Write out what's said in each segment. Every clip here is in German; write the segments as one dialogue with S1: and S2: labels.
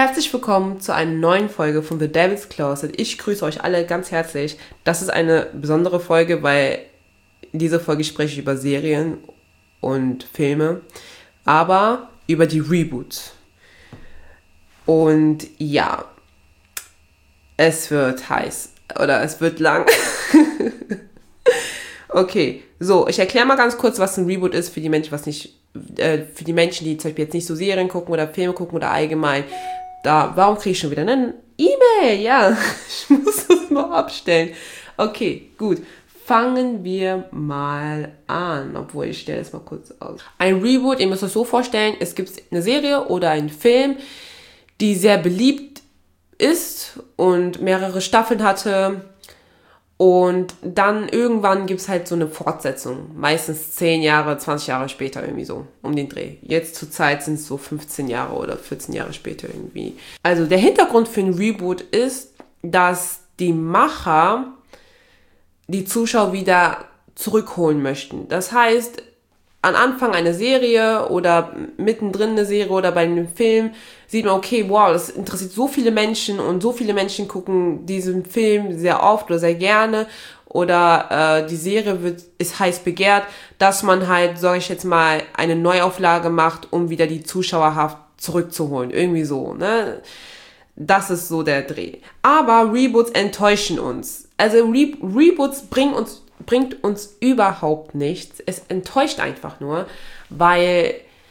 S1: Herzlich willkommen zu einer neuen Folge von The Devil's Closet. Ich grüße euch alle ganz herzlich. Das ist eine besondere Folge, weil in dieser Folge spreche ich über Serien und Filme, aber über die Reboots. Und ja, es wird heiß oder es wird lang. Okay, so, ich erkläre mal ganz kurz, was ein Reboot ist für die Menschen, für die Menschen, die zum Beispiel jetzt nicht so Serien gucken oder Filme gucken oder allgemein. Warum kriege ich schon wieder eine E-Mail? Ja, ich muss das mal abstellen. Okay, gut. Fangen wir mal an, obwohl ich stelle es mal kurz aus. Ein Reboot, ihr müsst euch so vorstellen, es gibt eine Serie oder einen Film, die sehr beliebt ist und mehrere Staffeln hatte. Und dann irgendwann gibt es halt so eine Fortsetzung. Meistens 10 Jahre, 20 Jahre später irgendwie so, um den Dreh. Jetzt zur Zeit sind es so 15 Jahre oder 14 Jahre später irgendwie. Also der Hintergrund für ein Reboot ist, dass die Macher die Zuschauer wieder zurückholen möchten. Das heißt, am Anfang einer Serie oder mittendrin eine Serie oder bei einem Film sieht man, okay, wow, das interessiert so viele Menschen und so viele Menschen gucken diesen Film sehr oft oder sehr gerne oder die Serie ist heiß begehrt, dass man halt, sage ich jetzt mal, eine Neuauflage macht, um wieder die Zuschauerhaft zurückzuholen. Irgendwie so, ne? Das ist so der Dreh. Aber Reboots enttäuschen uns. Also Reboots bringt uns überhaupt nichts. Es enttäuscht einfach nur, weil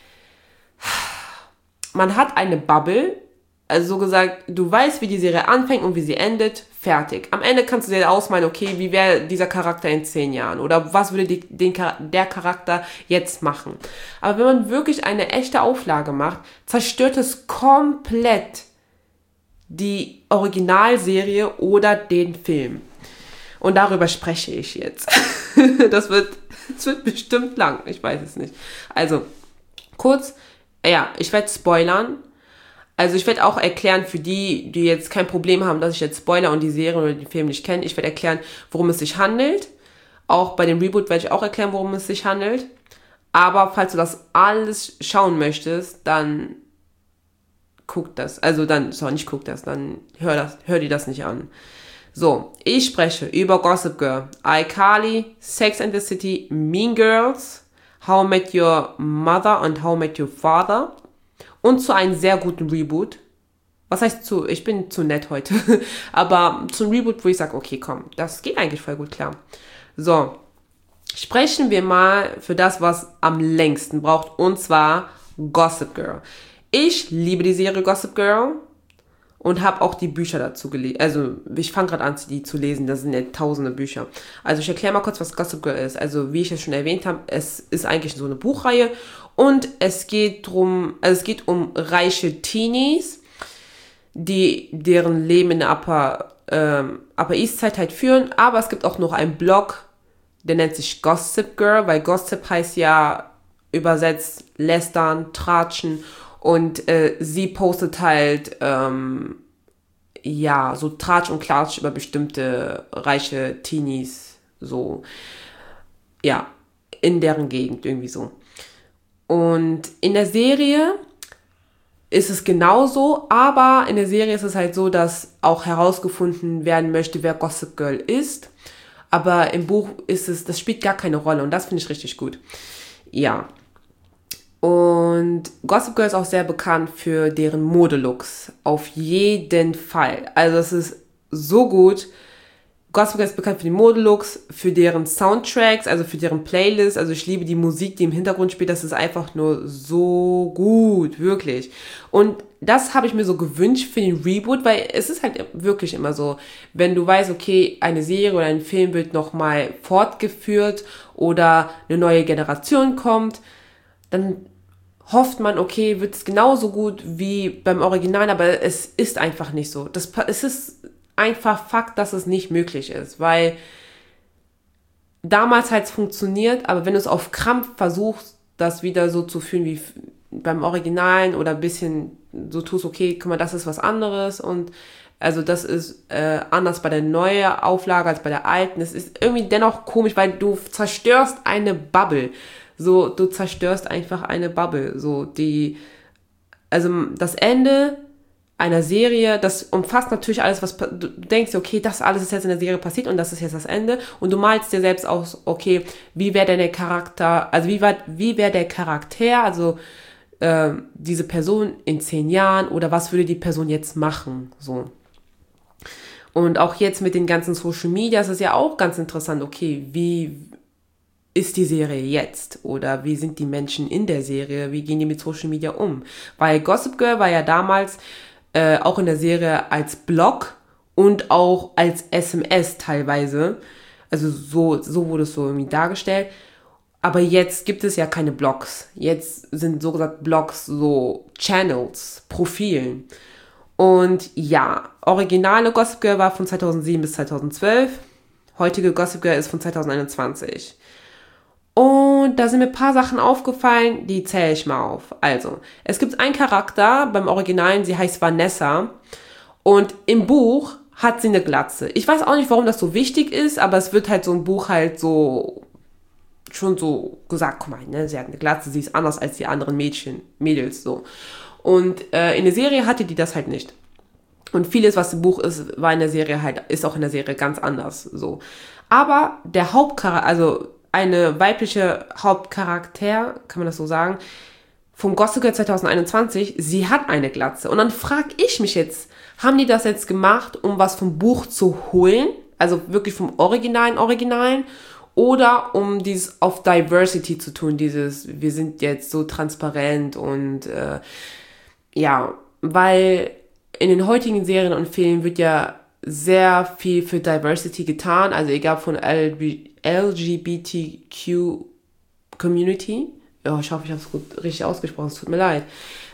S1: man hat eine Bubble, also so gesagt, du weißt, wie die Serie anfängt und wie sie endet, fertig. Am Ende kannst du dir ausmalen, okay, wie wäre dieser Charakter in 10 Jahren oder was würde der Charakter jetzt machen. Aber wenn man wirklich eine echte Auflage macht, zerstört es komplett die Originalserie oder den Film. Und darüber spreche ich jetzt. Das wird bestimmt lang. Ich weiß es nicht. Also, kurz, ja, ich werde spoilern. Also, ich werde auch erklären für die jetzt kein Problem haben, dass ich jetzt spoiler und die Serie oder den Film nicht kennen. Ich werde erklären, worum es sich handelt. Auch bei dem Reboot werde ich auch erklären, worum es sich handelt. Aber falls du das alles schauen möchtest, dann guck das. Also, dann hör dir das nicht an. So, ich spreche über Gossip Girl, iCarly, Sex and the City, Mean Girls, How I Met Your Mother und How I Met Your Father und zu einem sehr guten Reboot. Was heißt ich bin zu nett heute, aber zum Reboot, wo ich sage, okay, komm, das geht eigentlich voll gut klar. So, sprechen wir mal für das, was am längsten braucht, und zwar Gossip Girl. Ich liebe die Serie Gossip Girl. Und habe auch die Bücher dazu gelesen. Also ich fange gerade an, die zu lesen. Das sind ja tausende Bücher. Also ich erkläre mal kurz, was Gossip Girl ist. Also wie ich es schon erwähnt habe, es ist eigentlich so eine Buchreihe. Und es geht um reiche Teenies, deren Leben in der Upper East Side halt führen. Aber es gibt auch noch einen Blog, der nennt sich Gossip Girl, weil Gossip heißt ja übersetzt lästern, tratschen. Und sie postet halt, so Tratsch und Klatsch über bestimmte reiche Teenies, so, ja, in deren Gegend, irgendwie so. Und in der Serie ist es genauso, aber in der Serie ist es halt so, dass auch herausgefunden werden möchte, wer Gossip Girl ist. Aber im Buch das spielt gar keine Rolle und das finde ich richtig gut. Ja. Und Gossip Girl ist auch sehr bekannt für deren Modelooks. Auf jeden Fall. Also es ist so gut. Gossip Girl ist bekannt für die Modelooks, für deren Soundtracks, also für deren Playlists. Also ich liebe die Musik, die im Hintergrund spielt. Das ist einfach nur so gut, wirklich. Und das habe ich mir so gewünscht für den Reboot, weil es ist halt wirklich immer so, wenn du weißt, okay, eine Serie oder ein Film wird nochmal fortgeführt oder eine neue Generation kommt, dann hofft man, okay, wird es genauso gut wie beim Original, aber es ist einfach nicht so. Es ist einfach Fakt, dass es nicht möglich ist, weil damals hat es funktioniert, aber wenn du es auf Krampf versuchst, das wieder so zu fühlen wie beim Originalen oder ein bisschen so tust, okay, guck mal, das ist was anderes und also das ist anders bei der neuen Auflage als bei der alten. Es ist irgendwie dennoch komisch, weil du zerstörst eine Bubble. So, du zerstörst einfach eine Bubble. So, also das Ende einer Serie, das umfasst natürlich alles, was du denkst, okay, das alles ist jetzt in der Serie passiert und das ist jetzt das Ende und du malst dir selbst aus, okay, wie wäre denn der Charakter, also wie wäre der Charakter, also diese Person in 10 Jahren oder was würde die Person jetzt machen, so. Und auch jetzt mit den ganzen Social Media ist es ja auch ganz interessant, okay, wie ist die Serie jetzt? Oder wie sind die Menschen in der Serie? Wie gehen die mit Social Media um? Weil Gossip Girl war ja damals auch in der Serie als Blog und auch als SMS teilweise. Also so wurde es so irgendwie dargestellt. Aber jetzt gibt es ja keine Blogs. Jetzt sind so gesagt Blogs so Channels, Profilen. Und ja, originale Gossip Girl war von 2007 bis 2012. Heutige Gossip Girl ist von 2021. Und da sind mir ein paar Sachen aufgefallen, die zähle ich mal auf. Also, es gibt einen Charakter beim Originalen, sie heißt Vanessa. Und im Buch hat sie eine Glatze. Ich weiß auch nicht, warum das so wichtig ist, aber es wird halt so im Buch halt so schon so gesagt, guck mal, ne, sie hat eine Glatze, sie ist anders als die anderen Mädels, so. Und in der Serie hatte die das halt nicht. Und vieles, was im Buch ist, war in der Serie halt, ist auch in der Serie ganz anders, so. Aber der Hauptcharakter, also eine weibliche Hauptcharakter, kann man das so sagen, vom Gossip Girl 2021, sie hat eine Glatze. Und dann frage ich mich jetzt, haben die das jetzt gemacht, um was vom Buch zu holen? Also wirklich vom Originalen? Oder um dieses auf Diversity zu tun, dieses, wir sind jetzt so transparent und ja, weil in den heutigen Serien und Filmen wird ja sehr viel für Diversity getan, also egal von LGBTQ Community. Ja, ich hoffe, ich habe es gut richtig ausgesprochen, es tut mir leid.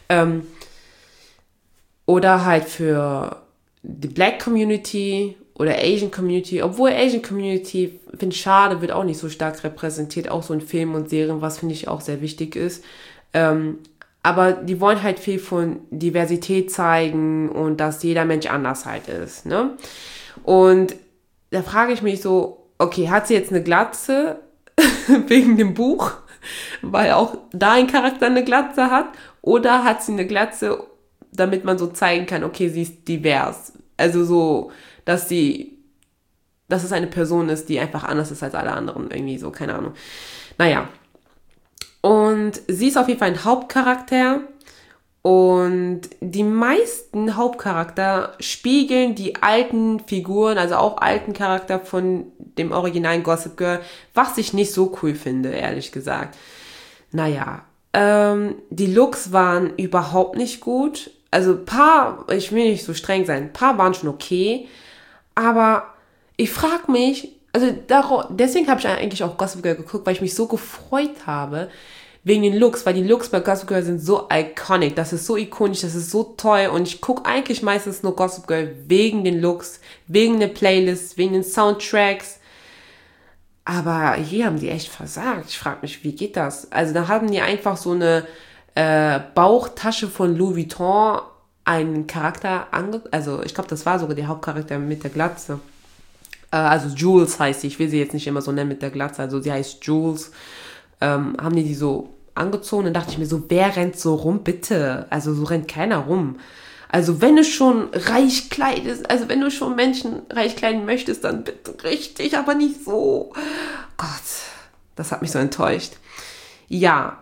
S1: Oder halt für die Black Community oder Asian Community, obwohl Asian Community, finde ich schade, wird auch nicht so stark repräsentiert, auch so in Filmen und Serien, was finde ich auch sehr wichtig ist. Aber die wollen halt viel von Diversität zeigen und dass jeder Mensch anders halt ist, ne? Und da frage ich mich so, okay, hat sie jetzt eine Glatze wegen dem Buch, weil auch da ein Charakter eine Glatze hat, oder hat sie eine Glatze, damit man so zeigen kann, okay, sie ist divers. Also so, dass es eine Person ist, die einfach anders ist als alle anderen, irgendwie so, keine Ahnung. Naja. Und sie ist auf jeden Fall ein Hauptcharakter und die meisten Hauptcharakter spiegeln die alten Figuren, also auch alten Charakter von dem originalen Gossip Girl, was ich nicht so cool finde, ehrlich gesagt. Naja, die Looks waren überhaupt nicht gut. Also ein paar, ich will nicht so streng sein, ein paar waren schon okay, aber ich frage mich, also deswegen habe ich eigentlich auch Gossip Girl geguckt, weil ich mich so gefreut habe wegen den Looks, weil die Looks bei Gossip Girl sind so iconic, das ist so ikonisch, das ist so toll und ich gucke eigentlich meistens nur Gossip Girl wegen den Looks, wegen der Playlist, wegen den Soundtracks. Aber hier haben die echt versagt. Ich frage mich, wie geht das? Also da haben die einfach so eine Bauchtasche von Louis Vuitton einen Charakter also ich glaube, das war sogar der Hauptcharakter mit der Glatze. Also Jules heißt sie, ich will sie jetzt nicht immer so nennen mit der Glatze, also sie heißt Jules. Haben die so angezogen, dann dachte ich mir so, wer rennt so rum, bitte? Also so rennt keiner rum. Also wenn du schon reich kleidest, also wenn du schon Menschen reich kleiden möchtest, dann bitte richtig, aber nicht so. Gott, das hat mich so enttäuscht. Ja,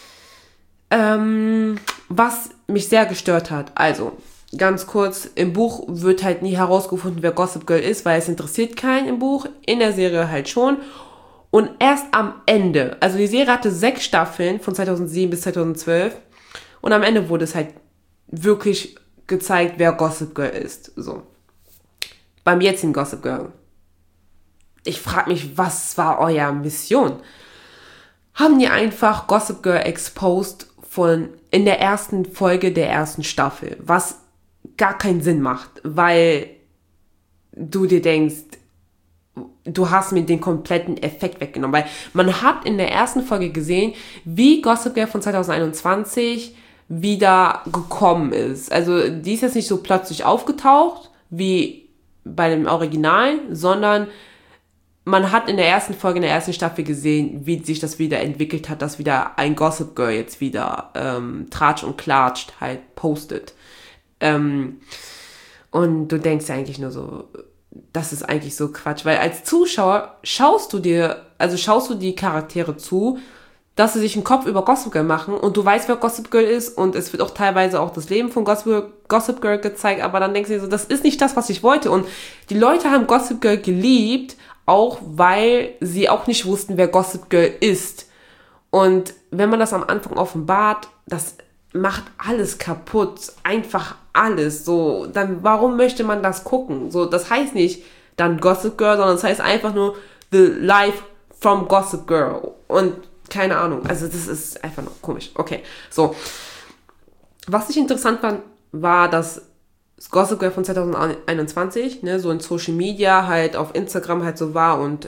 S1: was mich sehr gestört hat, also ganz kurz, im Buch wird halt nie herausgefunden, wer Gossip Girl ist, weil es interessiert keinen im Buch, in der Serie halt schon. Und erst am Ende, also die Serie hatte 6 Staffeln von 2007 bis 2012 und am Ende wurde es halt wirklich gezeigt, wer Gossip Girl ist. So. Beim jetzigen Gossip Girl. Ich frage mich, was war euer Mission? Haben die einfach Gossip Girl exposed in der ersten Folge der ersten Staffel, was gar keinen Sinn macht, weil du dir denkst, du hast mir den kompletten Effekt weggenommen, weil man hat in der ersten Folge gesehen, wie Gossip Girl von 2021 wieder gekommen ist. Also die ist jetzt nicht so plötzlich aufgetaucht wie bei dem Original, sondern man hat in der ersten Folge, in der ersten Staffel gesehen, wie sich das wieder entwickelt hat, dass wieder ein Gossip Girl jetzt wieder Tratsch und Klatscht halt postet. Und du denkst ja eigentlich nur so, das ist eigentlich so Quatsch, weil als Zuschauer schaust du die Charaktere zu, dass sie sich einen Kopf über Gossip Girl machen und du weißt, wer Gossip Girl ist und es wird auch teilweise auch das Leben von Gossip Girl gezeigt, aber dann denkst du dir so, das ist nicht das, was ich wollte. Und die Leute haben Gossip Girl geliebt, auch weil sie auch nicht wussten, wer Gossip Girl ist. Und wenn man das am Anfang offenbart, das macht alles kaputt, einfach alles. So, dann warum möchte man das gucken? So, das heißt nicht dann Gossip Girl, sondern das heißt einfach nur The Life from Gossip Girl. Und keine Ahnung, also das ist einfach nur komisch. Okay, so. Was ich interessant fand, war, dass Gossip Girl von 2021, ne, so in Social Media halt auf Instagram halt so war und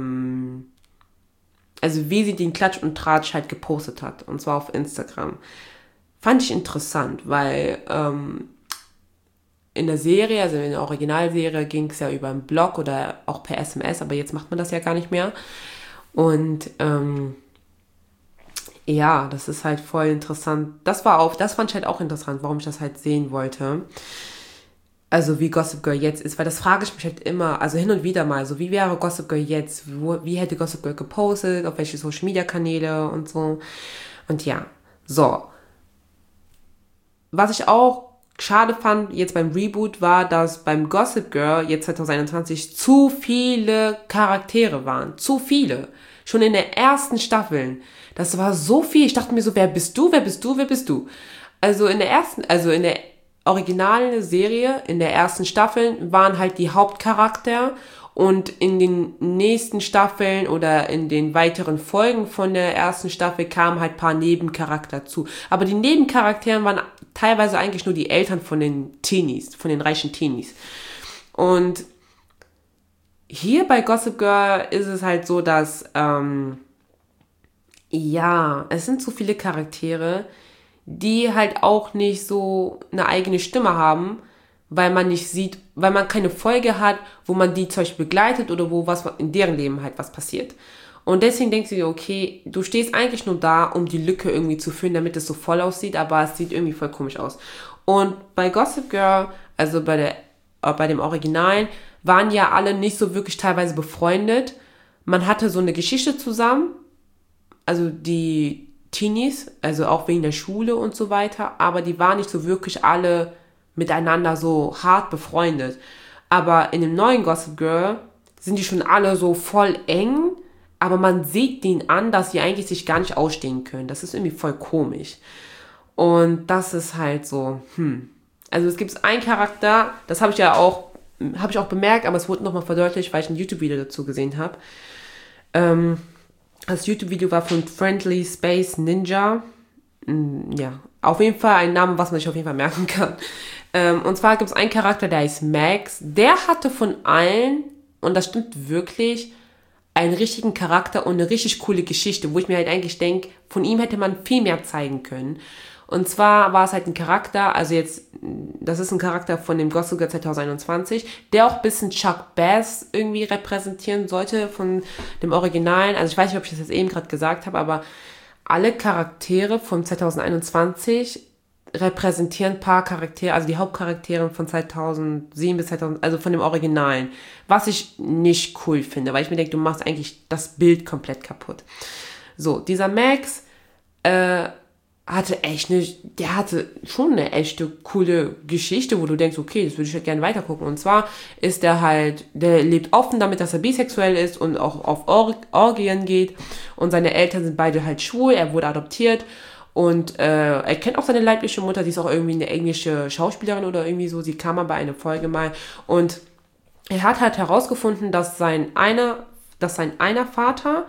S1: also wie sie den Klatsch und Tratsch halt gepostet hat, und zwar auf Instagram. Fand ich interessant, weil in der Serie, also in der Originalserie, ging es ja über einen Blog oder auch per SMS, aber jetzt macht man das ja gar nicht mehr. Und ja, das ist halt voll interessant. Das fand ich halt auch interessant, warum ich das halt sehen wollte. Also wie Gossip Girl jetzt ist, weil das frage ich mich halt immer, also hin und wieder mal, so wie wäre Gossip Girl jetzt, wie hätte Gossip Girl gepostet, auf welche Social Media Kanäle und so. Und ja, so. Was ich auch schade fand jetzt beim Reboot war, dass beim Gossip Girl jetzt 2021 zu viele Charaktere waren. Zu viele. Schon in den ersten Staffeln. Das war so viel. Ich dachte mir so, wer bist du, wer bist du, wer bist du? Also in der originalen Serie, in der ersten Staffeln, waren halt die Hauptcharakter und in den nächsten Staffeln oder in den weiteren Folgen von der ersten Staffel kamen halt ein paar Nebencharakter zu. Aber die Nebencharakteren waren teilweise eigentlich nur die Eltern von den Teenies, von den reichen Teenies. Und hier bei Gossip Girl ist es halt so, dass, ja, es sind so viele Charaktere, die halt auch nicht so eine eigene Stimme haben, weil man nicht sieht, weil man keine Folge hat, wo man die zum Beispiel begleitet oder wo was in deren Leben halt was passiert. Und deswegen denkst du dir, okay, du stehst eigentlich nur da, um die Lücke irgendwie zu füllen, damit es so voll aussieht, aber es sieht irgendwie voll komisch aus. Und bei Gossip Girl, also bei dem Originalen, waren ja alle nicht so wirklich teilweise befreundet. Man hatte so eine Geschichte zusammen, also die Teenies, also auch wegen der Schule und so weiter, aber die waren nicht so wirklich alle miteinander so hart befreundet. Aber in dem neuen Gossip Girl sind die schon alle so voll eng, aber man sieht denen an, dass sie eigentlich sich gar nicht ausstehen können. Das ist irgendwie voll komisch. Und das ist halt so, Also es gibt einen Charakter, das habe ich auch bemerkt, aber es wurde nochmal verdeutlicht, weil ich ein YouTube-Video dazu gesehen habe. Das YouTube-Video war von Friendly Space Ninja. Ja, auf jeden Fall ein Name, was man sich auf jeden Fall merken kann. Und zwar gibt es einen Charakter, der heißt Max. Der hatte von allen, und das stimmt wirklich, einen richtigen Charakter und eine richtig coole Geschichte, wo ich mir halt eigentlich denke, von ihm hätte man viel mehr zeigen können. Und zwar war es halt ein Charakter, also jetzt, das ist ein Charakter von dem Gossip Girl 2021, der auch ein bisschen Chuck Bass irgendwie repräsentieren sollte von dem Originalen. Also ich weiß nicht, ob ich das jetzt eben gerade gesagt habe, aber alle Charaktere von 2021 repräsentieren ein paar Charaktere, also die Hauptcharaktere von 2007 bis 2000, also von dem Originalen. Was ich nicht cool finde, weil ich mir denke, du machst eigentlich das Bild komplett kaputt. So, dieser Max, der hatte schon eine echte coole Geschichte, wo du denkst, okay, das würde ich halt gerne weitergucken. Und zwar ist der lebt offen damit, dass er bisexuell ist und auch auf Orgien geht. Und seine Eltern sind beide halt schwul, er wurde adoptiert. Und er kennt auch seine leibliche Mutter, die ist auch irgendwie eine englische Schauspielerin oder irgendwie so. Sie kam mal bei einer Folge mal. Und er hat halt herausgefunden, dass sein einer Vater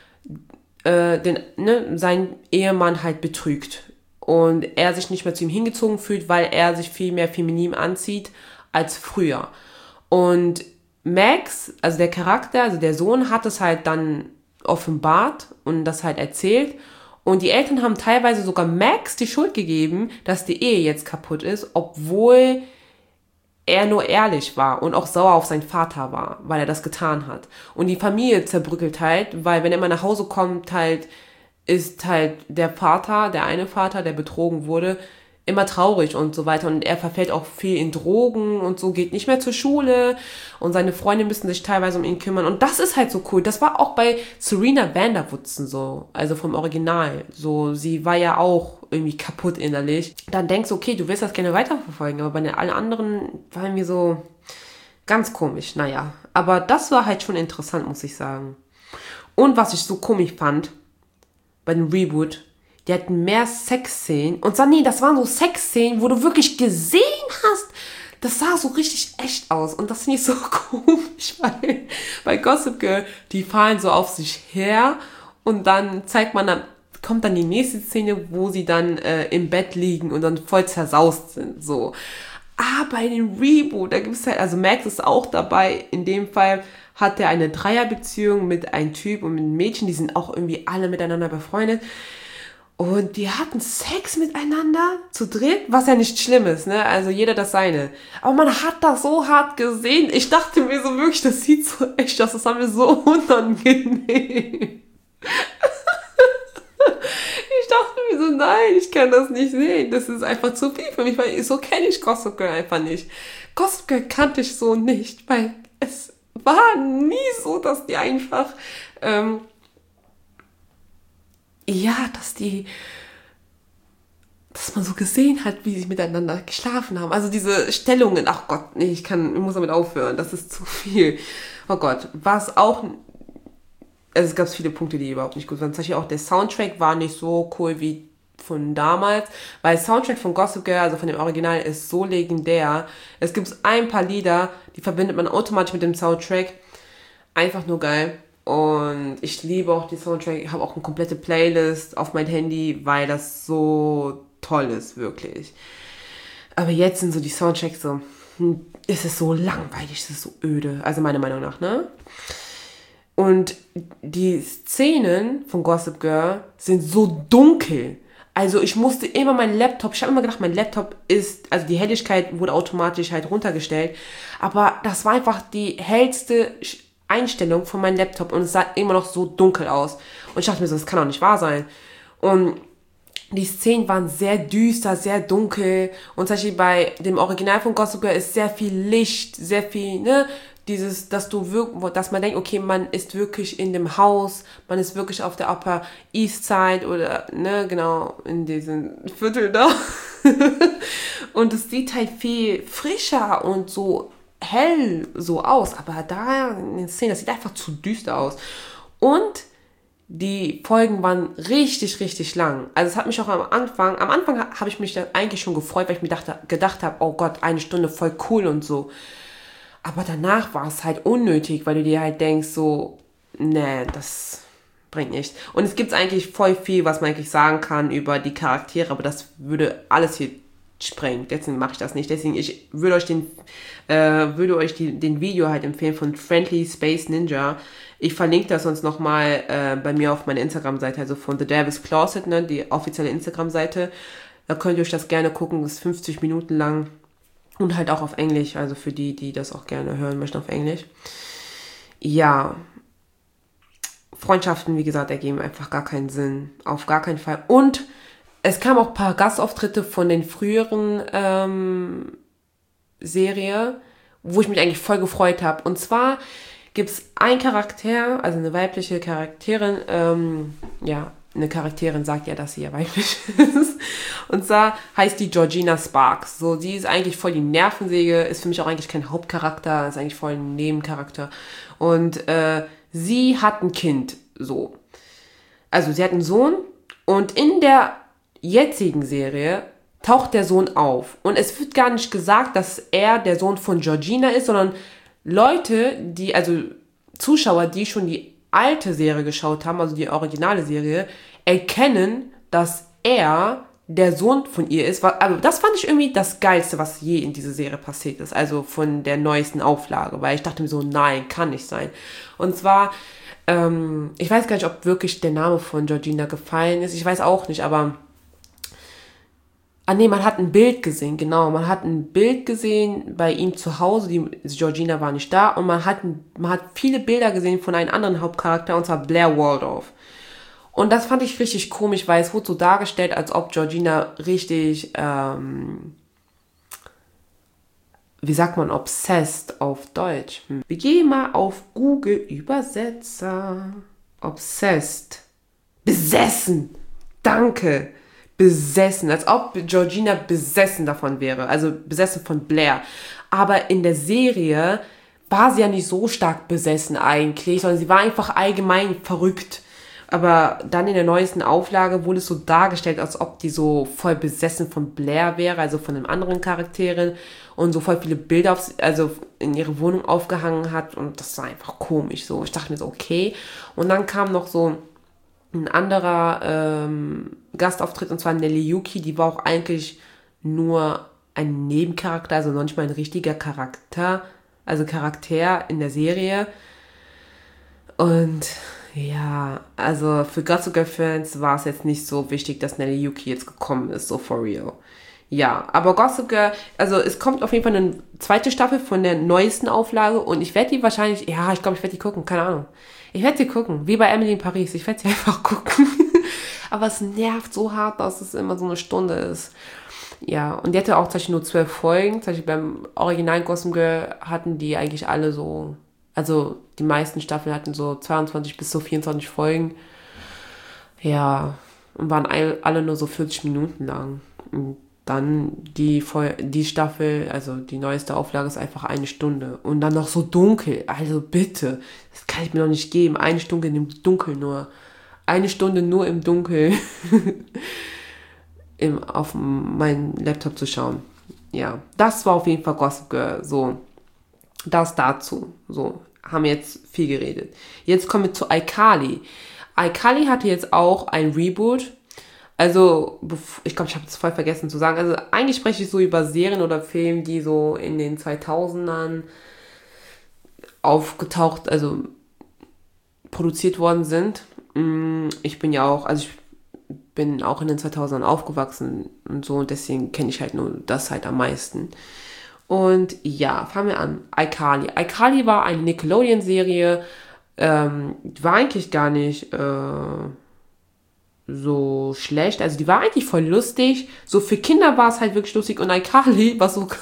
S1: seinen Ehemann halt betrügt und er sich nicht mehr zu ihm hingezogen fühlt, weil er sich viel mehr feminin anzieht als früher. Und Max, also der Charakter, also der Sohn, hat es halt dann offenbart und das halt erzählt. Und die Eltern haben teilweise sogar Max die Schuld gegeben, dass die Ehe jetzt kaputt ist, obwohl er nur ehrlich war und auch sauer auf seinen Vater war, weil er das getan hat. Und die Familie zerbröckelt halt, weil wenn er mal nach Hause kommt, halt, ist halt der eine Vater, der betrogen wurde, immer traurig und so weiter. Und er verfällt auch viel in Drogen und so, geht nicht mehr zur Schule. Und seine Freunde müssen sich teilweise um ihn kümmern. Und das ist halt so cool. Das war auch bei Serena van der Woodsen so, also vom Original. So, sie war ja auch irgendwie kaputt innerlich. Dann denkst du, okay, du willst das gerne weiterverfolgen. Aber bei den allen anderen waren wir so ganz komisch. Naja, aber das war halt schon interessant, muss ich sagen. Und was ich so komisch fand, bei dem Reboot, die hatten mehr Sexszenen. Und nee, das waren so Sexszenen, wo du wirklich gesehen hast, das sah so richtig echt aus. Und das finde ich so komisch, weil bei Gossip Girl, die fallen so auf sich her und dann kommt dann die nächste Szene, wo sie dann im Bett liegen und dann voll zersaust sind, so. Aber bei dem Reboot, da gibt es halt, also Max ist auch dabei, in dem Fall hat er eine Dreierbeziehung mit einem Typ und mit einem Mädchen, die sind auch irgendwie alle miteinander befreundet. Und die hatten Sex miteinander zu dritt, was ja nicht schlimm ist, ne? Also jeder das seine. Aber man hat das so hart gesehen. Ich dachte mir so wirklich, das sieht so echt aus. Das war mir so unangenehm. Ich dachte mir so, nein, ich kann das nicht sehen. Das ist einfach zu viel für mich, weil so kenne ich Gossip Girl einfach nicht. Gossip Girl kannte ich so nicht, weil es war nie so, dass die einfach... dass man so gesehen hat, wie sie miteinander geschlafen haben. Also diese Stellungen, ach Gott, nee, ich muss damit aufhören, das ist zu viel. Oh Gott, was auch, also es gab viele Punkte, die überhaupt nicht gut waren. Zum Beispiel auch der Soundtrack war nicht so cool wie von damals, weil der Soundtrack von Gossip Girl, also von dem Original, ist so legendär. Es gibt ein paar Lieder, die verbindet man automatisch mit dem Soundtrack. Einfach nur geil. Und ich liebe auch die Soundtrack. Ich habe auch eine komplette Playlist auf mein Handy, weil das so toll ist, wirklich. Aber jetzt sind so die Soundtracks so, es ist so langweilig, es ist so öde. Also meiner Meinung nach, ne? Und die Szenen von Gossip Girl sind so dunkel. Also ich musste immer ich habe immer gedacht, mein Laptop also die Helligkeit wurde automatisch halt runtergestellt. Aber das war einfach die hellste Einstellung von meinem Laptop und es sah immer noch so dunkel aus. Und ich dachte mir so, das kann doch nicht wahr sein. Und die Szenen waren sehr düster, sehr dunkel. Und zum Beispiel bei dem Original von Gossip Girl ist sehr viel Licht, sehr viel, ne, dass man denkt, okay, man ist wirklich in dem Haus, man ist wirklich auf der Upper East Side oder, ne, genau, in diesem Viertel da. Und es sieht halt viel frischer und so hell so aus, aber da in den Szenen, das sieht einfach zu düster aus. Und die Folgen waren richtig, richtig lang. Also es hat mich auch am Anfang habe ich mich dann eigentlich schon gefreut, weil ich mir gedacht habe, oh Gott, 1 Stunde voll cool und so. Aber danach war es halt unnötig, weil du dir halt denkst so, nee, das bringt nichts. Und es gibt eigentlich voll viel, was man eigentlich sagen kann über die Charaktere, aber das würde alles hier sprengen. Deswegen mache ich das nicht. Deswegen, ich würde euch den Video halt empfehlen von Friendly Space Ninja. Ich verlinke das sonst nochmal bei mir auf meiner Instagram-Seite, also von The Devil's Closet, ne, die offizielle Instagram-Seite. Da könnt ihr euch das gerne gucken, das ist 50 Minuten lang und halt auch auf Englisch, also für die das auch gerne hören möchten auf Englisch. Ja, Freundschaften, wie gesagt, ergeben einfach gar keinen Sinn, auf gar keinen Fall. Und es kamen auch ein paar Gastauftritte von den früheren Serie, wo ich mich eigentlich voll gefreut habe. Und zwar gibt es einen Charakter, also eine weibliche Charakterin, eine Charakterin sagt ja, dass sie ja weiblich ist. Und zwar heißt die Georgina Sparks. So, sie ist eigentlich voll die Nervensäge, ist für mich auch eigentlich kein Hauptcharakter, ist eigentlich voll ein Nebencharakter. Und sie hat ein Kind, so. Also sie hat einen Sohn und in der jetzigen Serie taucht der Sohn auf. Und es wird gar nicht gesagt, dass er der Sohn von Georgina ist, sondern Zuschauer, die schon die alte Serie geschaut haben, also die originale Serie, erkennen, dass er der Sohn von ihr ist. Also das fand ich irgendwie das Geilste, was je in dieser Serie passiert ist. Also von der neuesten Auflage. Weil ich dachte mir so, nein, kann nicht sein. Und zwar, ich weiß gar nicht, ob wirklich der Name von Georgina gefallen ist. Ich weiß auch nicht, aber man hat ein Bild gesehen, genau. Man hat ein Bild gesehen bei ihm zu Hause, die Georgina war nicht da und man hat viele Bilder gesehen von einem anderen Hauptcharakter, und zwar Blair Waldorf. Und das fand ich richtig komisch, weil es wurde so dargestellt, als ob Georgina richtig, wie sagt man, obsessed auf Deutsch. Wir gehen mal auf Google Übersetzer. Obsessed. Besessen. Danke. Besessen. Als ob Georgina besessen davon wäre. Also besessen von Blair. Aber in der Serie war sie ja nicht so stark besessen eigentlich, sondern sie war einfach allgemein verrückt. Aber dann in der neuesten Auflage wurde es so dargestellt, als ob die so voll besessen von Blair wäre, also von den anderen Charakteren und so voll viele Bilder also in ihre Wohnung aufgehangen hat und das war einfach komisch so. Ich dachte mir so, okay. Und dann kam noch so ein anderer Gastauftritt und zwar Nelly Yuki, die war auch eigentlich nur ein Nebencharakter, also noch nicht mal ein richtiger Charakter, also Charakter in der Serie. Und ja, also für Gossip Girl Fans war es jetzt nicht so wichtig, dass Nelly Yuki jetzt gekommen ist, so for real. Ja, aber Gossip Girl, also es kommt auf jeden Fall eine zweite Staffel von der neuesten Auflage und ich werde die wahrscheinlich, ja, ich glaube, ich werde die gucken, keine Ahnung. Ich werde sie gucken, wie bei Emily in Paris, ich werde sie einfach gucken. Aber es nervt so hart, dass es immer so eine Stunde ist. Ja, und die hatte auch zum Beispiel nur 12 Folgen, zum Beispiel beim originalen Gossip Girl hatten die eigentlich alle so, also die meisten Staffeln hatten so 22 bis so 24 Folgen. Ja, und waren alle nur so 40 Minuten lang. Und dann die Staffel, also die neueste Auflage ist einfach 1 Stunde. Und dann noch so dunkel. Also bitte, das kann ich mir noch nicht geben. 1 Stunde im Dunkeln nur. 1 Stunde nur im Dunkeln auf meinen Laptop zu schauen. Ja, das war auf jeden Fall Gossip Girl. So, das dazu. So, haben wir jetzt viel geredet. Jetzt kommen wir zu iCarly. iCarly hatte jetzt auch ein Reboot. Also, ich glaube, ich habe es voll vergessen zu sagen. Also, eigentlich spreche ich so über Serien oder Filme, die so in den 2000ern aufgetaucht, also produziert worden sind. Ich bin ja auch, also ich bin auch in den 2000ern aufgewachsen und so und deswegen kenne ich halt nur das halt am meisten. Und ja, fangen wir an. iCarly. iCarly war eine Nickelodeon-Serie, war eigentlich gar nicht so schlecht. Also die war eigentlich voll lustig. So für Kinder war es halt wirklich lustig. Und iCarly, was so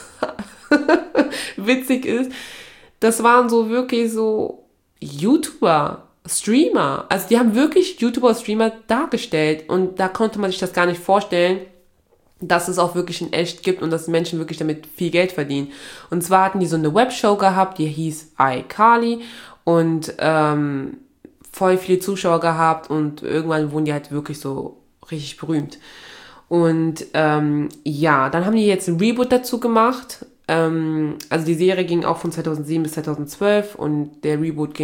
S1: witzig ist, das waren so wirklich so YouTuber, Streamer. Also die haben wirklich YouTuber, Streamer dargestellt. Und da konnte man sich das gar nicht vorstellen, dass es auch wirklich in echt gibt und dass Menschen wirklich damit viel Geld verdienen. Und zwar hatten die so eine Webshow gehabt, die hieß iCarly und voll viele Zuschauer gehabt und irgendwann wurden die halt wirklich so richtig berühmt. Und ja, dann haben die jetzt ein Reboot dazu gemacht. Also die Serie ging auch von 2007 bis 2012 und der Reboot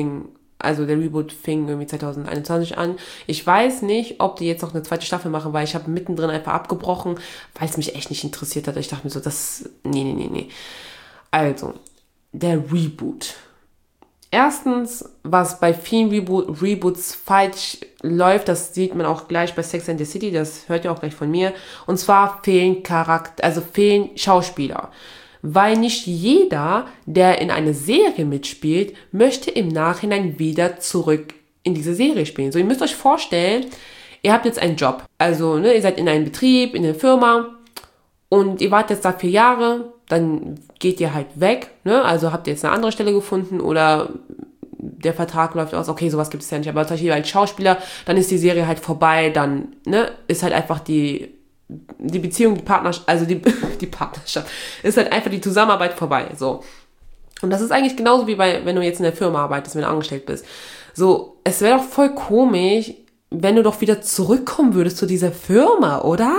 S1: fing irgendwie 2021 an. Ich weiß nicht, ob die jetzt noch eine zweite Staffel machen, weil ich habe mittendrin einfach abgebrochen, weil es mich echt nicht interessiert hat. Ich dachte mir so, nee. Also, der Reboot. Erstens, was bei vielen Reboots falsch läuft, das sieht man auch gleich bei Sex and the City, das hört ihr auch gleich von mir. Und zwar fehlen Schauspieler. Weil nicht jeder, der in einer Serie mitspielt, möchte im Nachhinein wieder zurück in diese Serie spielen. So, ihr müsst euch vorstellen, ihr habt jetzt einen Job. Also, ihr seid in einem Betrieb, in einer Firma und ihr wart jetzt da 4 Jahre, dann geht ihr halt weg, Also habt ihr jetzt eine andere Stelle gefunden oder der Vertrag läuft aus, okay, sowas gibt es ja nicht. Aber zum Beispiel als Schauspieler, dann ist die Serie halt vorbei, dann, ist halt einfach die Beziehung, die Partnerschaft, also die Partnerschaft, ist halt einfach die Zusammenarbeit vorbei, so. Und das ist eigentlich genauso wie wenn du jetzt in der Firma arbeitest, wenn du angestellt bist. So, es wäre doch voll komisch, wenn du doch wieder zurückkommen würdest zu dieser Firma, oder?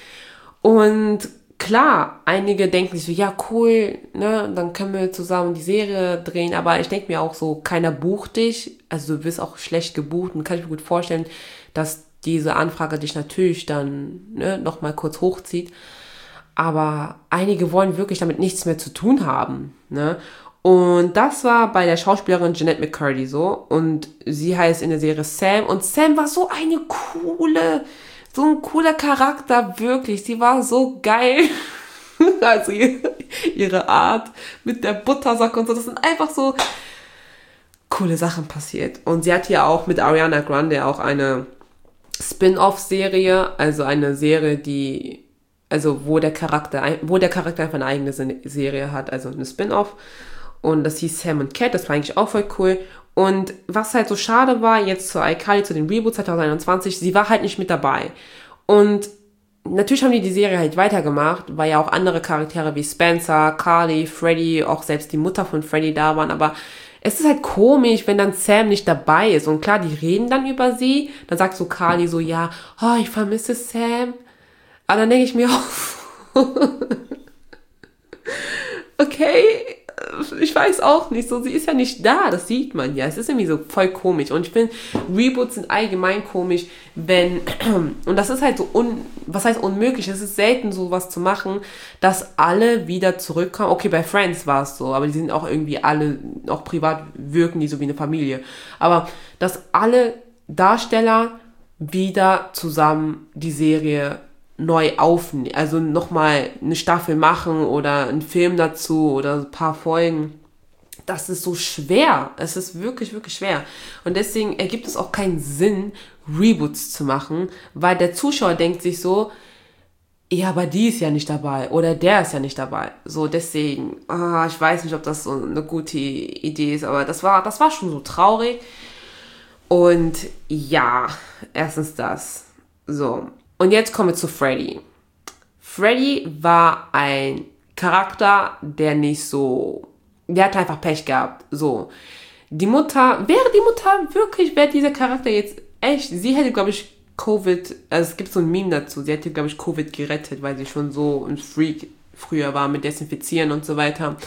S1: Und klar, einige denken sich so, ja cool, dann können wir zusammen die Serie drehen, aber ich denke mir auch so, keiner bucht dich, also du wirst auch schlecht gebucht und kann ich mir gut vorstellen, dass diese Anfrage dich natürlich dann nochmal kurz hochzieht. Aber einige wollen wirklich damit nichts mehr zu tun haben. Und das war bei der Schauspielerin Jeanette McCurdy so. Und sie heißt in der Serie Sam. Und Sam war so ein cooler Charakter, wirklich. Sie war so geil. Also ihre Art mit der Buttersack und so. Das sind einfach so coole Sachen passiert. Und sie hat ja auch mit Ariana Grande auch eine Spin-off-Serie, also eine Serie, wo der Charakter einfach eine eigene Serie hat, also eine Spin-off. Und das hieß Sam und Cat, das war eigentlich auch voll cool. Und was halt so schade war, jetzt zu iCarly, zu den Reboot 2021, sie war halt nicht mit dabei. Und natürlich haben die Serie halt weitergemacht, weil ja auch andere Charaktere wie Spencer, Carly, Freddy, auch selbst die Mutter von Freddy da waren, aber es ist halt komisch, wenn dann Sam nicht dabei ist. Und klar, die reden dann über sie, dann sagt so Carly so, ja, oh, ich vermisse Sam. Aber dann denke ich mir auch, okay, ich weiß auch nicht, so, sie ist ja nicht da, das sieht man ja, es ist irgendwie so voll komisch und ich finde, Reboots sind allgemein komisch, und das ist halt so, was heißt unmöglich, es ist selten so was zu machen, dass alle wieder zurückkommen, okay, bei Friends war es so, aber die sind auch irgendwie alle, auch privat wirken die so wie eine Familie, aber dass alle Darsteller wieder zusammen die Serie neu aufnehmen, also nochmal eine Staffel machen oder einen Film dazu oder ein paar Folgen. Das ist so schwer. Es ist wirklich, wirklich schwer. Und deswegen ergibt es auch keinen Sinn, Reboots zu machen, weil der Zuschauer denkt sich so, ja, aber die ist ja nicht dabei oder der ist ja nicht dabei. So, deswegen, ich weiß nicht, ob das so eine gute Idee ist, aber das war schon so traurig. Und ja, erstens das. So. Und jetzt kommen wir zu Freddy. Freddy war ein Charakter, der hatte einfach Pech gehabt. So. Wäre dieser Charakter jetzt echt, sie hätte, glaube ich, Covid, also es gibt so ein Meme dazu, sie hätte, glaube ich, Covid gerettet, weil sie schon so ein Freak früher war mit Desinfizieren und so weiter.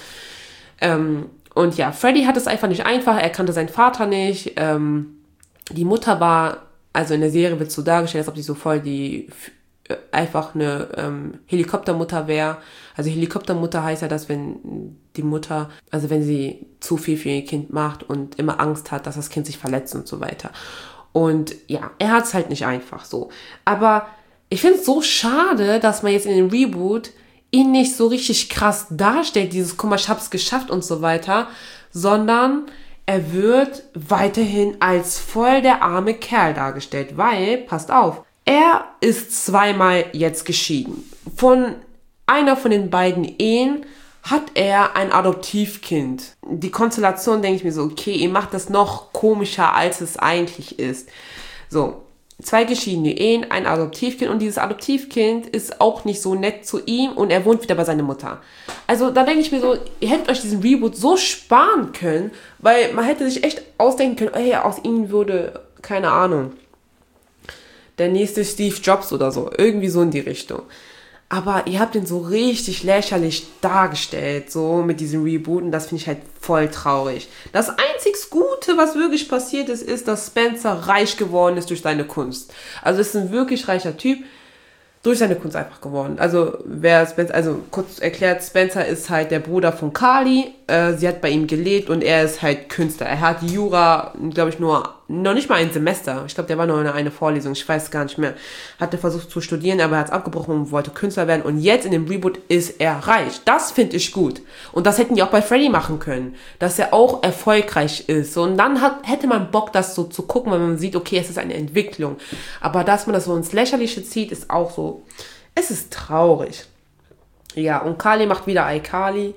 S1: Und ja, Freddy hat es einfach nicht einfach, er kannte seinen Vater nicht, die Mutter war, also in der Serie wird so dargestellt, als ob sie so voll einfach eine Helikoptermutter wäre. Also Helikoptermutter heißt ja, dass wenn die Mutter, also wenn sie zu viel für ihr Kind macht und immer Angst hat, dass das Kind sich verletzt und so weiter. Und ja, er hat es halt nicht einfach so. Aber ich finde es so schade, dass man jetzt in dem Reboot ihn nicht so richtig krass darstellt, guck mal, ich hab's geschafft und so weiter, sondern er wird weiterhin als voll der arme Kerl dargestellt, weil, passt auf, er ist zweimal jetzt geschieden. Von einer von den beiden Ehen hat er ein Adoptivkind. Die Konstellation, denke ich mir so, okay, ihr macht das noch komischer, als es eigentlich ist. So, 2 geschiedene Ehen, ein Adoptivkind und dieses Adoptivkind ist auch nicht so nett zu ihm und er wohnt wieder bei seiner Mutter. Also da denke ich mir so, ihr hättet euch diesen Reboot so sparen können, weil man hätte sich echt ausdenken können, hey, aus ihm würde, keine Ahnung, der nächste Steve Jobs oder so, irgendwie so in die Richtung. Aber ihr habt ihn so richtig lächerlich dargestellt, so mit diesem Reboot und das finde ich halt voll traurig. Das einzig Gute, was wirklich passiert ist, ist, dass Spencer reich geworden ist durch seine Kunst. Also ist ein wirklich reicher Typ, durch seine Kunst einfach geworden. Also kurz erklärt, Spencer ist halt der Bruder von Carly. Sie hat bei ihm gelebt und er ist halt Künstler. Er hat Jura, glaube ich, noch nicht mal ein Semester. Ich glaube, der war nur in eine Vorlesung. Ich weiß gar nicht mehr. Hatte versucht zu studieren, aber er hat es abgebrochen und wollte Künstler werden. Und jetzt in dem Reboot ist er reich. Das finde ich gut. Und das hätten die auch bei Freddy machen können. Dass er auch erfolgreich ist. Und dann hätte man Bock, das so zu gucken, wenn man sieht, okay, es ist eine Entwicklung. Aber dass man das so ins Lächerliche zieht, ist auch so, es ist traurig. Ja, und Carly macht wieder iCarly.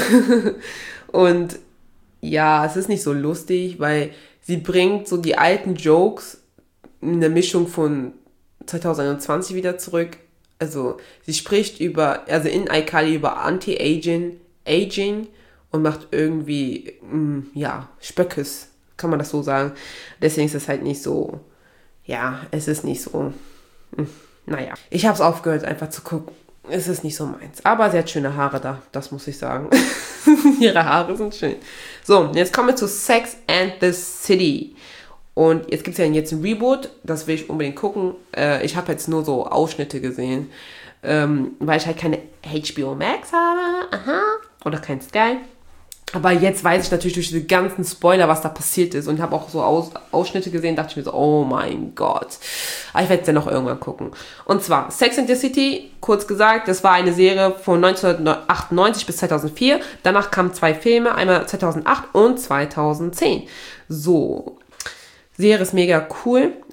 S1: Und ja, es ist nicht so lustig, weil sie bringt so die alten Jokes in der Mischung von 2021 wieder zurück. Also sie spricht in iCarly über Anti-Aging und macht irgendwie, Spöckes, kann man das so sagen. Deswegen ist es halt nicht so, es ist nicht so, naja. Ich habe es aufgehört einfach zu gucken. Es ist nicht so meins. Aber sie hat schöne Haare da, das muss ich sagen. Ihre Haare sind schön. So, jetzt kommen wir zu Sex and the City. Und jetzt gibt es ja jetzt ein Reboot, das will ich unbedingt gucken. Ich habe jetzt nur so Ausschnitte gesehen, weil ich halt keine HBO Max habe. Oder kein Sky. Aber jetzt weiß ich natürlich durch diese ganzen Spoiler, was da passiert ist. Und habe auch so Ausschnitte gesehen, dachte ich mir so, oh mein Gott. Aber ich werde es ja noch irgendwann gucken. Und zwar, Sex and the City, kurz gesagt, das war eine Serie von 1998 bis 2004. Danach kamen 2 Filme, einmal 2008 und 2010. So, Serie ist mega cool.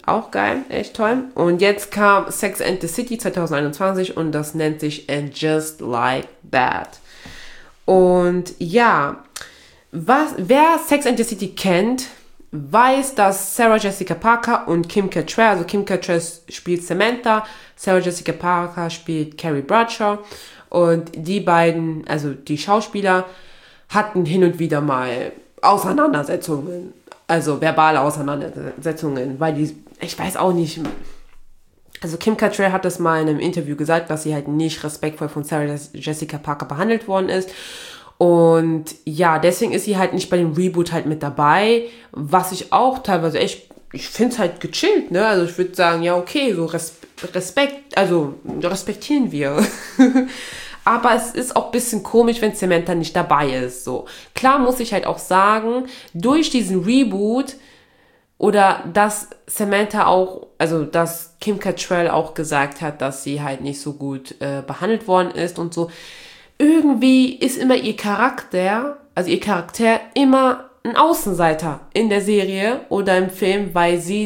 S1: Auch geil, echt toll. Und jetzt kam Sex and the City 2021 und das nennt sich And Just Like That. Und ja, wer Sex and the City kennt, weiß, dass Sarah Jessica Parker und Kim Cattrall, also Kim Cattrall spielt Samantha, Sarah Jessica Parker spielt Carrie Bradshaw und die beiden, also die Schauspieler, hatten hin und wieder mal Auseinandersetzungen, also verbale Auseinandersetzungen, weil die, ich weiß auch nicht, also Kim Cattrall hat das mal in einem Interview gesagt, dass sie halt nicht respektvoll von Sarah Jessica Parker behandelt worden ist. Und ja, deswegen ist sie halt nicht bei dem Reboot halt mit dabei, was ich auch teilweise echt, ich finde es halt gechillt, ne? Also ich würde sagen, ja okay, so Respekt, also respektieren wir. Aber es ist auch ein bisschen komisch, wenn Samantha nicht dabei ist, so. Klar muss ich halt auch sagen, durch diesen Reboot oder dass Samantha auch, also dass Kim Cattrall auch gesagt hat, dass sie halt nicht so gut behandelt worden ist und so, irgendwie ist immer ihr Charakter immer ein Außenseiter in der Serie oder im Film, weil sie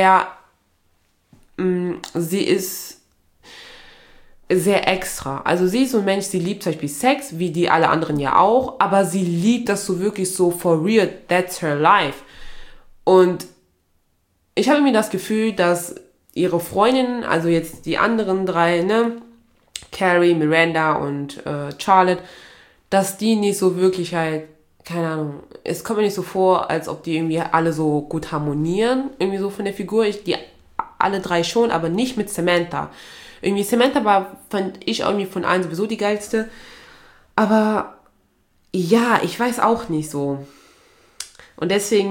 S1: ist sehr extra. Also sie ist so ein Mensch, sie liebt zum Beispiel Sex, wie die alle anderen ja auch, aber sie liebt das so wirklich so for real, that's her life. Und ich habe mir das Gefühl, dass ihre Freundinnen, also jetzt die anderen drei, ne, Carrie, Miranda und Charlotte, dass die nicht so wirklich halt, keine Ahnung, es kommt mir nicht so vor, als ob die irgendwie alle so gut harmonieren, irgendwie so von der Figur. Die alle drei schon, aber nicht mit Samantha. Irgendwie Samantha fand ich irgendwie von allen sowieso die geilste. Aber ja, ich weiß auch nicht so. Und deswegen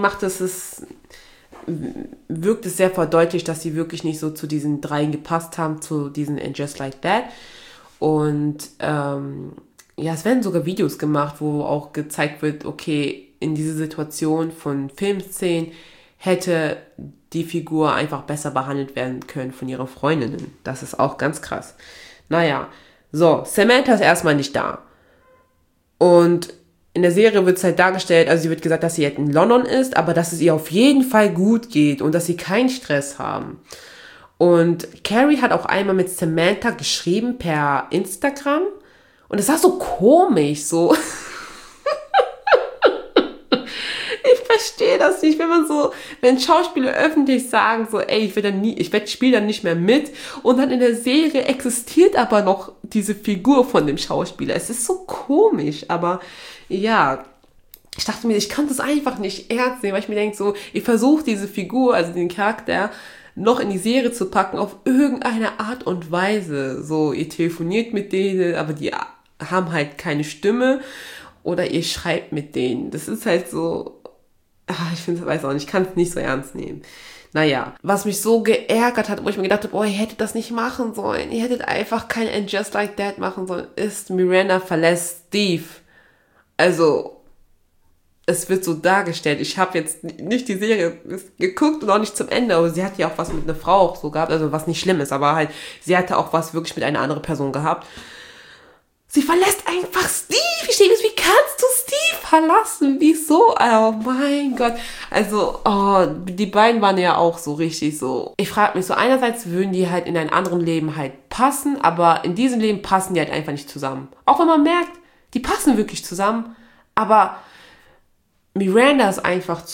S1: wirkt es sehr verdeutlicht, dass sie wirklich nicht so zu diesen dreien gepasst haben, zu diesen And Just Like That. Und ja, es werden sogar Videos gemacht, wo auch gezeigt wird, okay, in dieser Situation von Filmszenen hätte die Figur einfach besser behandelt werden können von ihren Freundinnen. Das ist auch ganz krass. Naja, so, Samantha ist erstmal nicht da. Und in der Serie wird es halt dargestellt, also sie wird gesagt, dass sie halt in London ist, aber dass es ihr auf jeden Fall gut geht und dass sie keinen Stress haben. Und Carrie hat auch einmal mit Samantha geschrieben per Instagram. Und es war so komisch, so. Ich verstehe das nicht, wenn Schauspieler öffentlich sagen, so, ey, ich spiele dann nicht mehr mit. Und dann in der Serie existiert aber noch diese Figur von dem Schauspieler. Es ist so komisch, aber ja. Ich dachte mir, ich kann das einfach nicht ernst nehmen, weil ich mir denke, so, ich versuche diese Figur, also den Charakter, noch in die Serie zu packen auf irgendeine Art und Weise. So, ihr telefoniert mit denen, aber die haben halt keine Stimme oder ihr schreibt mit denen. Das ist halt so, weiß auch nicht, ich kann es nicht so ernst nehmen. Naja, was mich so geärgert hat, wo ich mir gedacht habe, oh, ihr hättet das nicht machen sollen, ihr hättet einfach kein And Just Like That machen sollen, ist Miranda verlässt Steve. Also, es wird so dargestellt. Ich habe jetzt nicht die Serie geguckt und auch nicht zum Ende, aber sie hat ja auch was mit einer Frau auch so gehabt, also was nicht schlimm ist, aber halt, sie hatte auch was wirklich mit einer anderen Person gehabt. Sie verlässt einfach Steve. Ich denke, wie kannst du Steve verlassen? Wieso? Oh mein Gott. Also, die beiden waren ja auch so richtig so. Ich frage mich so, einerseits würden die halt in einem anderen Leben halt passen, aber in diesem Leben passen die halt einfach nicht zusammen. Auch wenn man merkt, die passen wirklich zusammen, aber Miranda ist einfach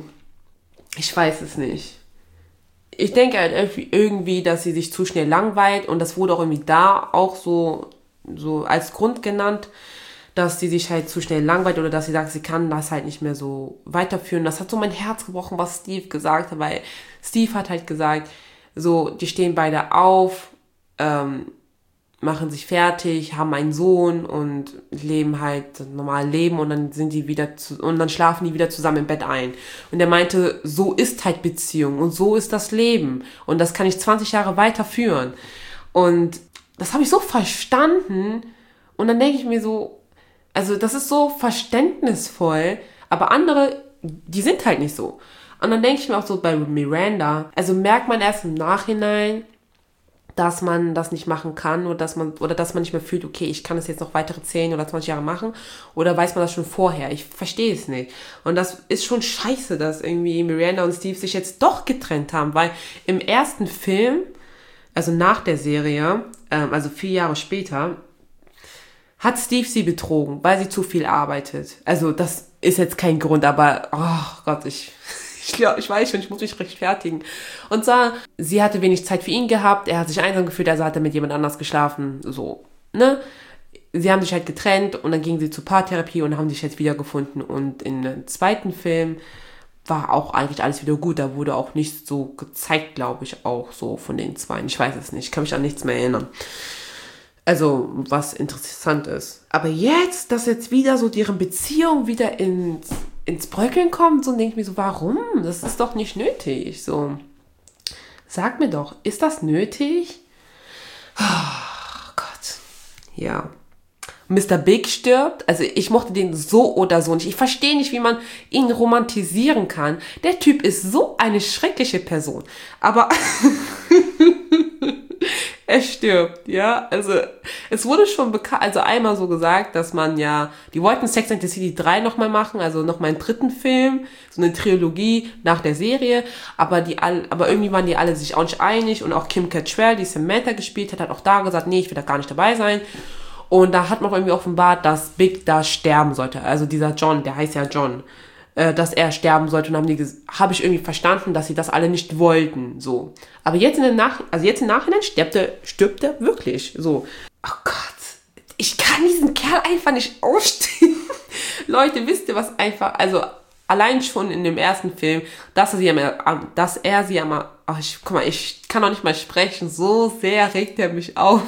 S1: ich weiß es nicht. Ich denke halt irgendwie, dass sie sich zu schnell langweilt und das wurde auch irgendwie da auch so als Grund genannt, dass sie sich halt zu schnell langweilt oder dass sie sagt, sie kann das halt nicht mehr so weiterführen. Das hat so mein Herz gebrochen, was Steve gesagt hat, weil Steve hat halt gesagt, so, die stehen beide auf, machen sich fertig, haben einen Sohn und leben halt normal Leben und dann und dann schlafen die wieder zusammen im Bett ein. Und er meinte, so ist halt Beziehung und so ist das Leben und das kann ich 20 Jahre weiterführen. Und das habe ich so verstanden und dann denke ich mir so, also das ist so verständnisvoll, aber andere, die sind halt nicht so. Und dann denke ich mir auch so bei Miranda, also merkt man erst im Nachhinein, dass man das nicht machen kann oder dass man nicht mehr fühlt, okay, ich kann das jetzt noch weitere 10 oder 20 Jahre machen, oder weiß man das schon vorher? Ich verstehe es nicht. Und das ist schon scheiße, dass irgendwie Miranda und Steve sich jetzt doch getrennt haben, weil im ersten Film, also nach der Serie, also 4 Jahre später, hat Steve sie betrogen, weil sie zu viel arbeitet. Also das ist jetzt kein Grund, aber oh Gott, ich weiß schon, ich muss mich rechtfertigen. Und zwar, sie hatte wenig Zeit für ihn gehabt, er hat sich einsam gefühlt, also hat er mit jemand anders geschlafen, so, ne? Sie haben sich halt getrennt und dann gingen sie zur Paartherapie und haben sich jetzt wiedergefunden. Und im zweiten Film war auch eigentlich alles wieder gut. Da wurde auch nichts so gezeigt, glaube ich, auch so von den Zweien. Ich weiß es nicht, ich kann mich an nichts mehr erinnern. Also, was interessant ist. Aber jetzt, dass jetzt wieder so deren Beziehung wieder ins Bröckeln kommt, so denke ich mir so, warum? Das ist doch nicht nötig. So, sag mir doch, ist das nötig? Oh Gott. Ja. Mr. Big stirbt. Also ich mochte den so oder so nicht. Ich verstehe nicht, wie man ihn romantisieren kann. Der Typ ist so eine schreckliche Person. Aber er stirbt, ja. Also es wurde schon bekannt, also einmal so gesagt, dass man ja, die wollten Sex and the City 3 nochmal machen, also nochmal einen dritten Film, so eine Trilogie nach der Serie, aber irgendwie waren die alle sich auch nicht einig, und auch Kim Cattrall, die Samantha gespielt hat auch da gesagt, nee, ich will da gar nicht dabei sein. Und da hat man irgendwie offenbart, dass Big da sterben sollte, also dieser John, der heißt ja John, dass er sterben sollte, und habe ich irgendwie verstanden, dass sie das alle nicht wollten, so. Aber jetzt im Nachhinein stirbt er wirklich, so. Oh Gott, ich kann diesen Kerl einfach nicht ausstehen. Leute, wisst ihr was einfach, also allein schon in dem ersten Film, dass er sie einmal, guck mal, ich kann noch nicht mal sprechen, so sehr regt er mich auf.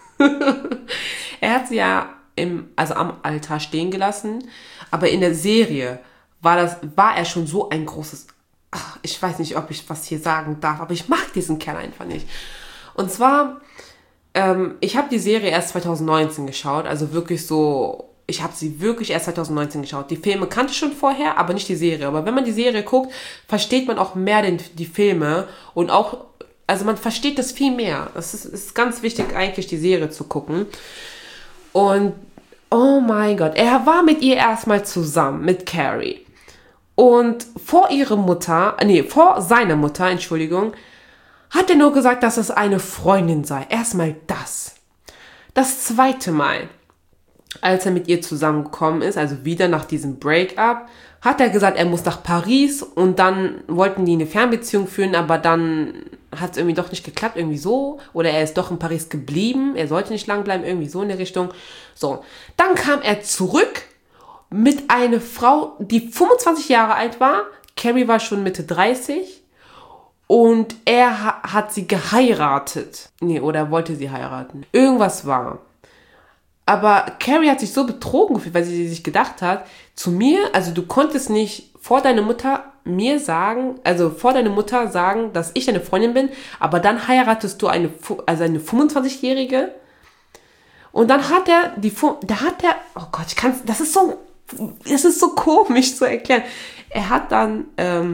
S1: Er hat sie ja am Altar stehen gelassen, aber in der Serie war er schon so ein großes, ich weiß nicht, ob ich was hier sagen darf, aber ich mag diesen Kerl einfach nicht. Und zwar, ich habe die Serie erst 2019 geschaut, also wirklich so, ich habe sie wirklich erst 2019 geschaut. Die Filme kannte ich schon vorher, aber nicht die Serie. Aber wenn man die Serie guckt, versteht man auch mehr die Filme, und auch, also man versteht das viel mehr. Es ist ganz wichtig eigentlich, die Serie zu gucken. Und, oh mein Gott, er war mit ihr erstmal zusammen, mit Carrie. Und vor seiner Mutter, Entschuldigung, hat er nur gesagt, dass es eine Freundin sei. Erstmal das. Das zweite Mal, als er mit ihr zusammengekommen ist, also wieder nach diesem Break-up, hat er gesagt, er muss nach Paris, und dann wollten die eine Fernbeziehung führen, aber dann hat es irgendwie doch nicht geklappt, irgendwie so. Oder er ist doch in Paris geblieben, er sollte nicht lang bleiben, irgendwie so in der Richtung. So, dann kam er zurück mit einer Frau, die 25 Jahre alt war. Carrie war schon Mitte 30. Und er hat sie geheiratet. Nee, oder wollte sie heiraten. Irgendwas war. Aber Carrie hat sich so betrogen gefühlt, weil sie sich gedacht hat, zu mir, also du konntest nicht vor deiner Mutter sagen, dass ich deine Freundin bin, aber dann heiratest du eine 25-Jährige. Und dann hat oh Gott, das ist so komisch zu erklären. Er hat dann,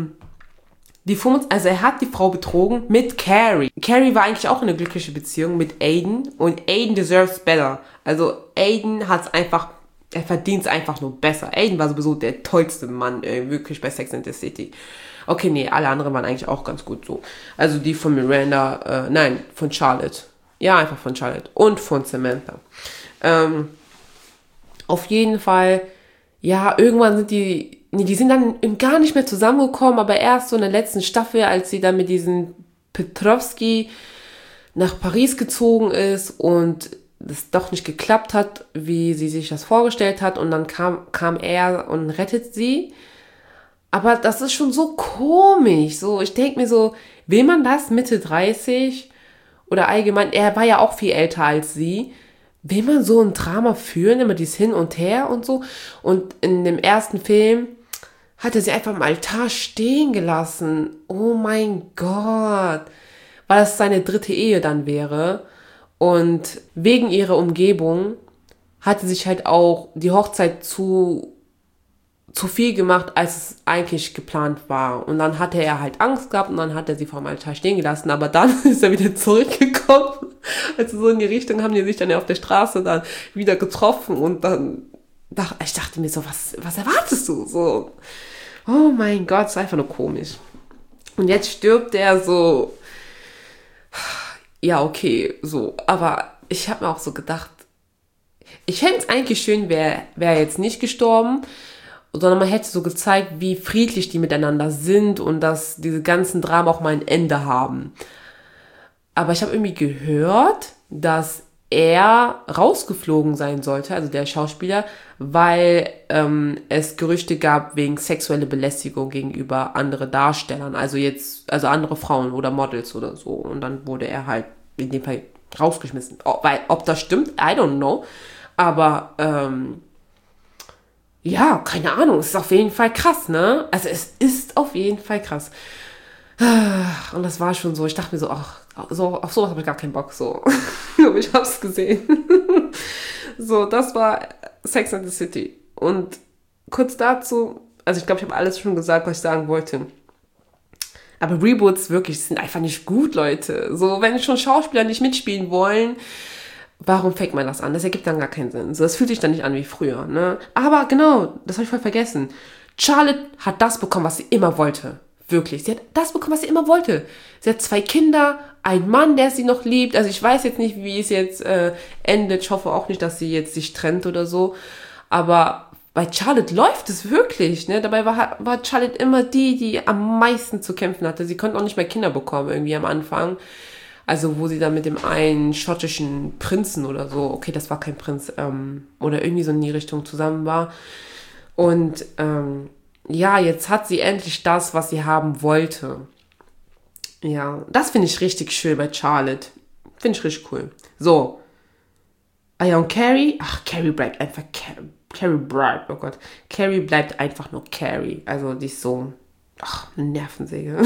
S1: er hat die Frau betrogen mit Carrie. Carrie war eigentlich auch in einer glücklichen Beziehung mit Aiden, und Aiden deserves better. Also Aiden er verdient es einfach nur besser. Aiden war sowieso der tollste Mann, wirklich bei Sex and the City. Okay, nee, alle anderen waren eigentlich auch ganz gut so. Also die von Miranda, von Charlotte. Ja, einfach von Charlotte und von Samantha. Auf jeden Fall, ja, irgendwann sind die sind dann gar nicht mehr zusammengekommen, aber erst so in der letzten Staffel, als sie dann mit diesem Petrovsky nach Paris gezogen ist und das doch nicht geklappt hat, wie sie sich das vorgestellt hat, und dann kam er und rettet sie. Aber das ist schon so komisch, so, ich denke mir so, will man das Mitte 30 oder allgemein, er war ja auch viel älter als sie, will man so ein Drama führen, immer dieses Hin und Her und so? Und in dem ersten Film hat er sie einfach im Altar stehen gelassen. Oh mein Gott. Weil das seine dritte Ehe dann wäre. Und wegen ihrer Umgebung hatte sich halt auch die Hochzeit zu viel gemacht, als es eigentlich geplant war. Und dann hatte er halt Angst gehabt, und dann hat er sie vor dem Altar stehen gelassen. Aber dann ist er wieder zurückgekommen. Also so in die Richtung haben die sich dann ja auf der Straße dann wieder getroffen und dann, ich dachte mir so, was erwartest du? So, oh mein Gott, ist einfach nur komisch. Und jetzt stirbt der so, ja okay, so, aber ich habe mir auch so gedacht, ich fände es eigentlich schön, wäre jetzt nicht gestorben, sondern man hätte so gezeigt, wie friedlich die miteinander sind und dass diese ganzen Dramen auch mal ein Ende haben. Aber ich habe irgendwie gehört, dass er rausgeflogen sein sollte, also der Schauspieler, weil es Gerüchte gab wegen sexueller Belästigung gegenüber anderen Darstellern, also andere Frauen oder Models oder so. Und dann wurde er halt in dem Fall rausgeschmissen. Ob das stimmt, I don't know. Aber ja, keine Ahnung, es ist auf jeden Fall krass, ne? Also es ist auf jeden Fall krass. Und das war schon so, ich dachte mir so, ach, so, auf sowas habe ich gar keinen Bock, so. Aber ich hab's gesehen. So, das war Sex and the City. Und kurz dazu, also ich glaube, ich habe alles schon gesagt, was ich sagen wollte. Aber Reboots wirklich sind einfach nicht gut, Leute. So, wenn schon Schauspieler nicht mitspielen wollen, warum fängt man das an? Das ergibt dann gar keinen Sinn. So, das fühlt sich dann nicht an wie früher, ne? Aber genau, das habe ich voll vergessen. Charlotte hat das bekommen, was sie immer wollte. Wirklich. Sie hat das bekommen, was sie immer wollte. Sie hat 2 Kinder, einen Mann, der sie noch liebt. Also ich weiß jetzt nicht, wie es jetzt endet. Ich hoffe auch nicht, dass sie jetzt sich trennt oder so. Aber bei Charlotte läuft es wirklich, ne? Dabei war Charlotte immer die am meisten zu kämpfen hatte. Sie konnte auch nicht mehr Kinder bekommen irgendwie am Anfang. Also wo sie dann mit dem einen schottischen Prinzen oder so, okay, das war kein Prinz, oder irgendwie so in die Richtung zusammen war. Und ja, jetzt hat sie endlich das, was sie haben wollte. Ja, das finde ich richtig schön bei Charlotte. Finde ich richtig cool. So. Und Carrie? Ach, Carrie bleibt einfach Carrie bleibt, oh Gott. Carrie bleibt einfach nur Carrie. Also die ist so, ach, eine Nervensäge.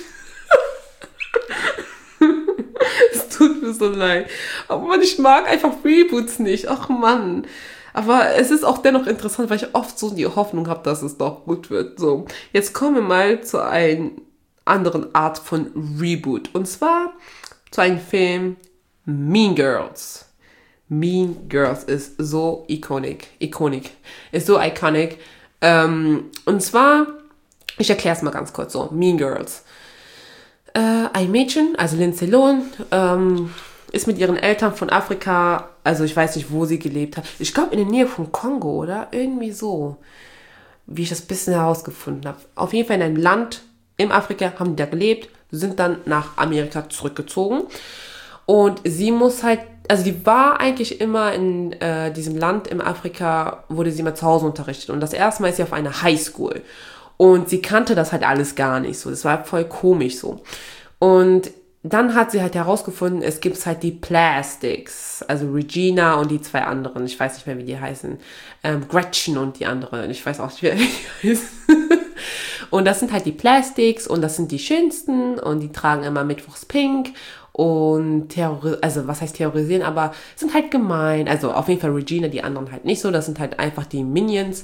S1: Es tut mir so leid. Aber ich mag einfach Reboots nicht. Ach Mann. Aber es ist auch dennoch interessant, weil ich oft so die Hoffnung habe, dass es doch gut wird. So, jetzt kommen wir mal zu einer anderen Art von Reboot. Und zwar zu einem Film Mean Girls. Mean Girls ist so iconic. Ist so iconic. Und zwar, ich erkläre es mal ganz kurz so. Mean Girls. Ein Mädchen, also Lindsay Lohan, ist mit ihren Eltern von Afrika, also ich weiß nicht, wo sie gelebt hat. Ich glaube in der Nähe von Kongo, oder? Irgendwie so. Wie ich das ein bisschen herausgefunden habe. Auf jeden Fall in einem Land in Afrika haben die da gelebt, sind dann nach Amerika zurückgezogen. Und sie muss halt, also die war eigentlich immer in diesem Land in Afrika, wurde sie immer zu Hause unterrichtet. Und das erste Mal ist sie auf einer Highschool. Und sie kannte das halt alles gar nicht so. Das war voll komisch so. Und dann hat sie halt herausgefunden, es gibt halt die Plastics. Also Regina und die 2 anderen. Ich weiß nicht mehr, wie die heißen. Gretchen und die andere. Ich weiß auch nicht, wie die heißen. Und das sind halt die Plastics und das sind die schönsten. Und die tragen immer mittwochs pink. Und also was heißt terrorisieren, aber sind halt gemein. Also auf jeden Fall Regina, die anderen halt nicht so. Das sind halt einfach die Minions.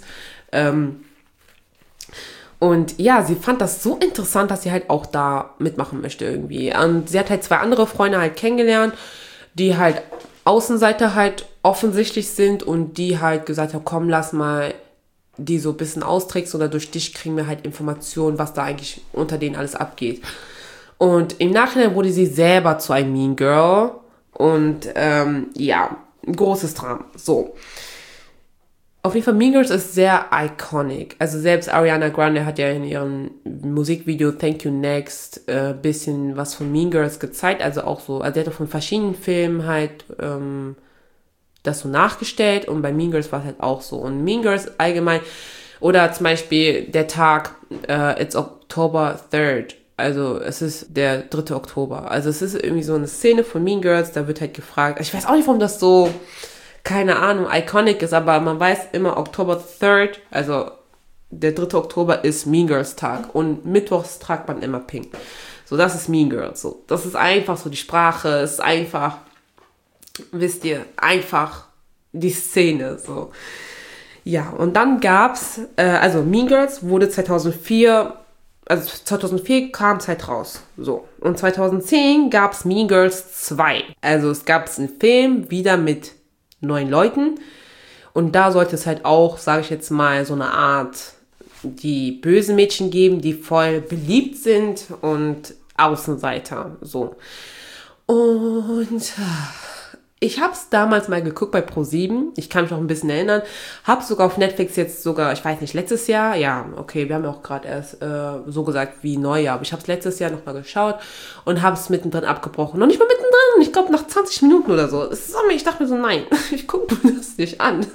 S1: Und ja, sie fand das so interessant, dass sie halt auch da mitmachen möchte irgendwie. Und sie hat halt 2 andere Freunde halt kennengelernt, die halt Außenseiter halt offensichtlich sind und die halt gesagt haben, komm, lass mal die so ein bisschen austricksen oder durch dich kriegen wir halt Informationen, was da eigentlich unter denen alles abgeht. Und im Nachhinein wurde sie selber zu einem Mean Girl und ja, ein großes Drama. So. Auf jeden Fall, Mean Girls ist sehr iconic. Also selbst Ariana Grande hat ja in ihrem Musikvideo Thank You Next bisschen was von Mean Girls gezeigt. Also auch so, also sie hat auch von verschiedenen Filmen halt das so nachgestellt. Und bei Mean Girls war es halt auch so. Und Mean Girls allgemein, oder zum Beispiel der Tag, it's October 3rd. Also es ist der 3. Oktober. Also es ist irgendwie so eine Szene von Mean Girls, da wird halt gefragt, ich weiß auch nicht, warum das so, keine Ahnung, iconic ist, aber man weiß immer, October 3rd, also der 3. Oktober ist Mean Girls Tag und mittwochs tragt man immer pink. So, das ist Mean Girls. So, das ist einfach so die Sprache, ist einfach, wisst ihr, einfach die Szene, so. Ja, und dann gab's, also Mean Girls wurde 2004 also 2004 kam es halt raus. So. Und 2010 gab es Mean Girls 2. Also es gab einen Film wieder mit 9 Leuten. Und da sollte es halt auch, sage ich jetzt mal, so eine Art die bösen Mädchen geben, die voll beliebt sind und Außenseiter. So. Und ich habe es damals mal geguckt bei Pro7. Ich kann mich noch ein bisschen erinnern. Habe sogar auf Netflix jetzt sogar, ich weiß nicht, letztes Jahr. Ja, okay, wir haben ja auch gerade erst so gesagt wie Neujahr. Aber ich habe es letztes Jahr nochmal geschaut und habe es mittendrin abgebrochen. Noch nicht mal mittendrin. Ich glaube nach 20 Minuten oder so. Ich dachte mir so, nein, ich gucke mir das nicht an.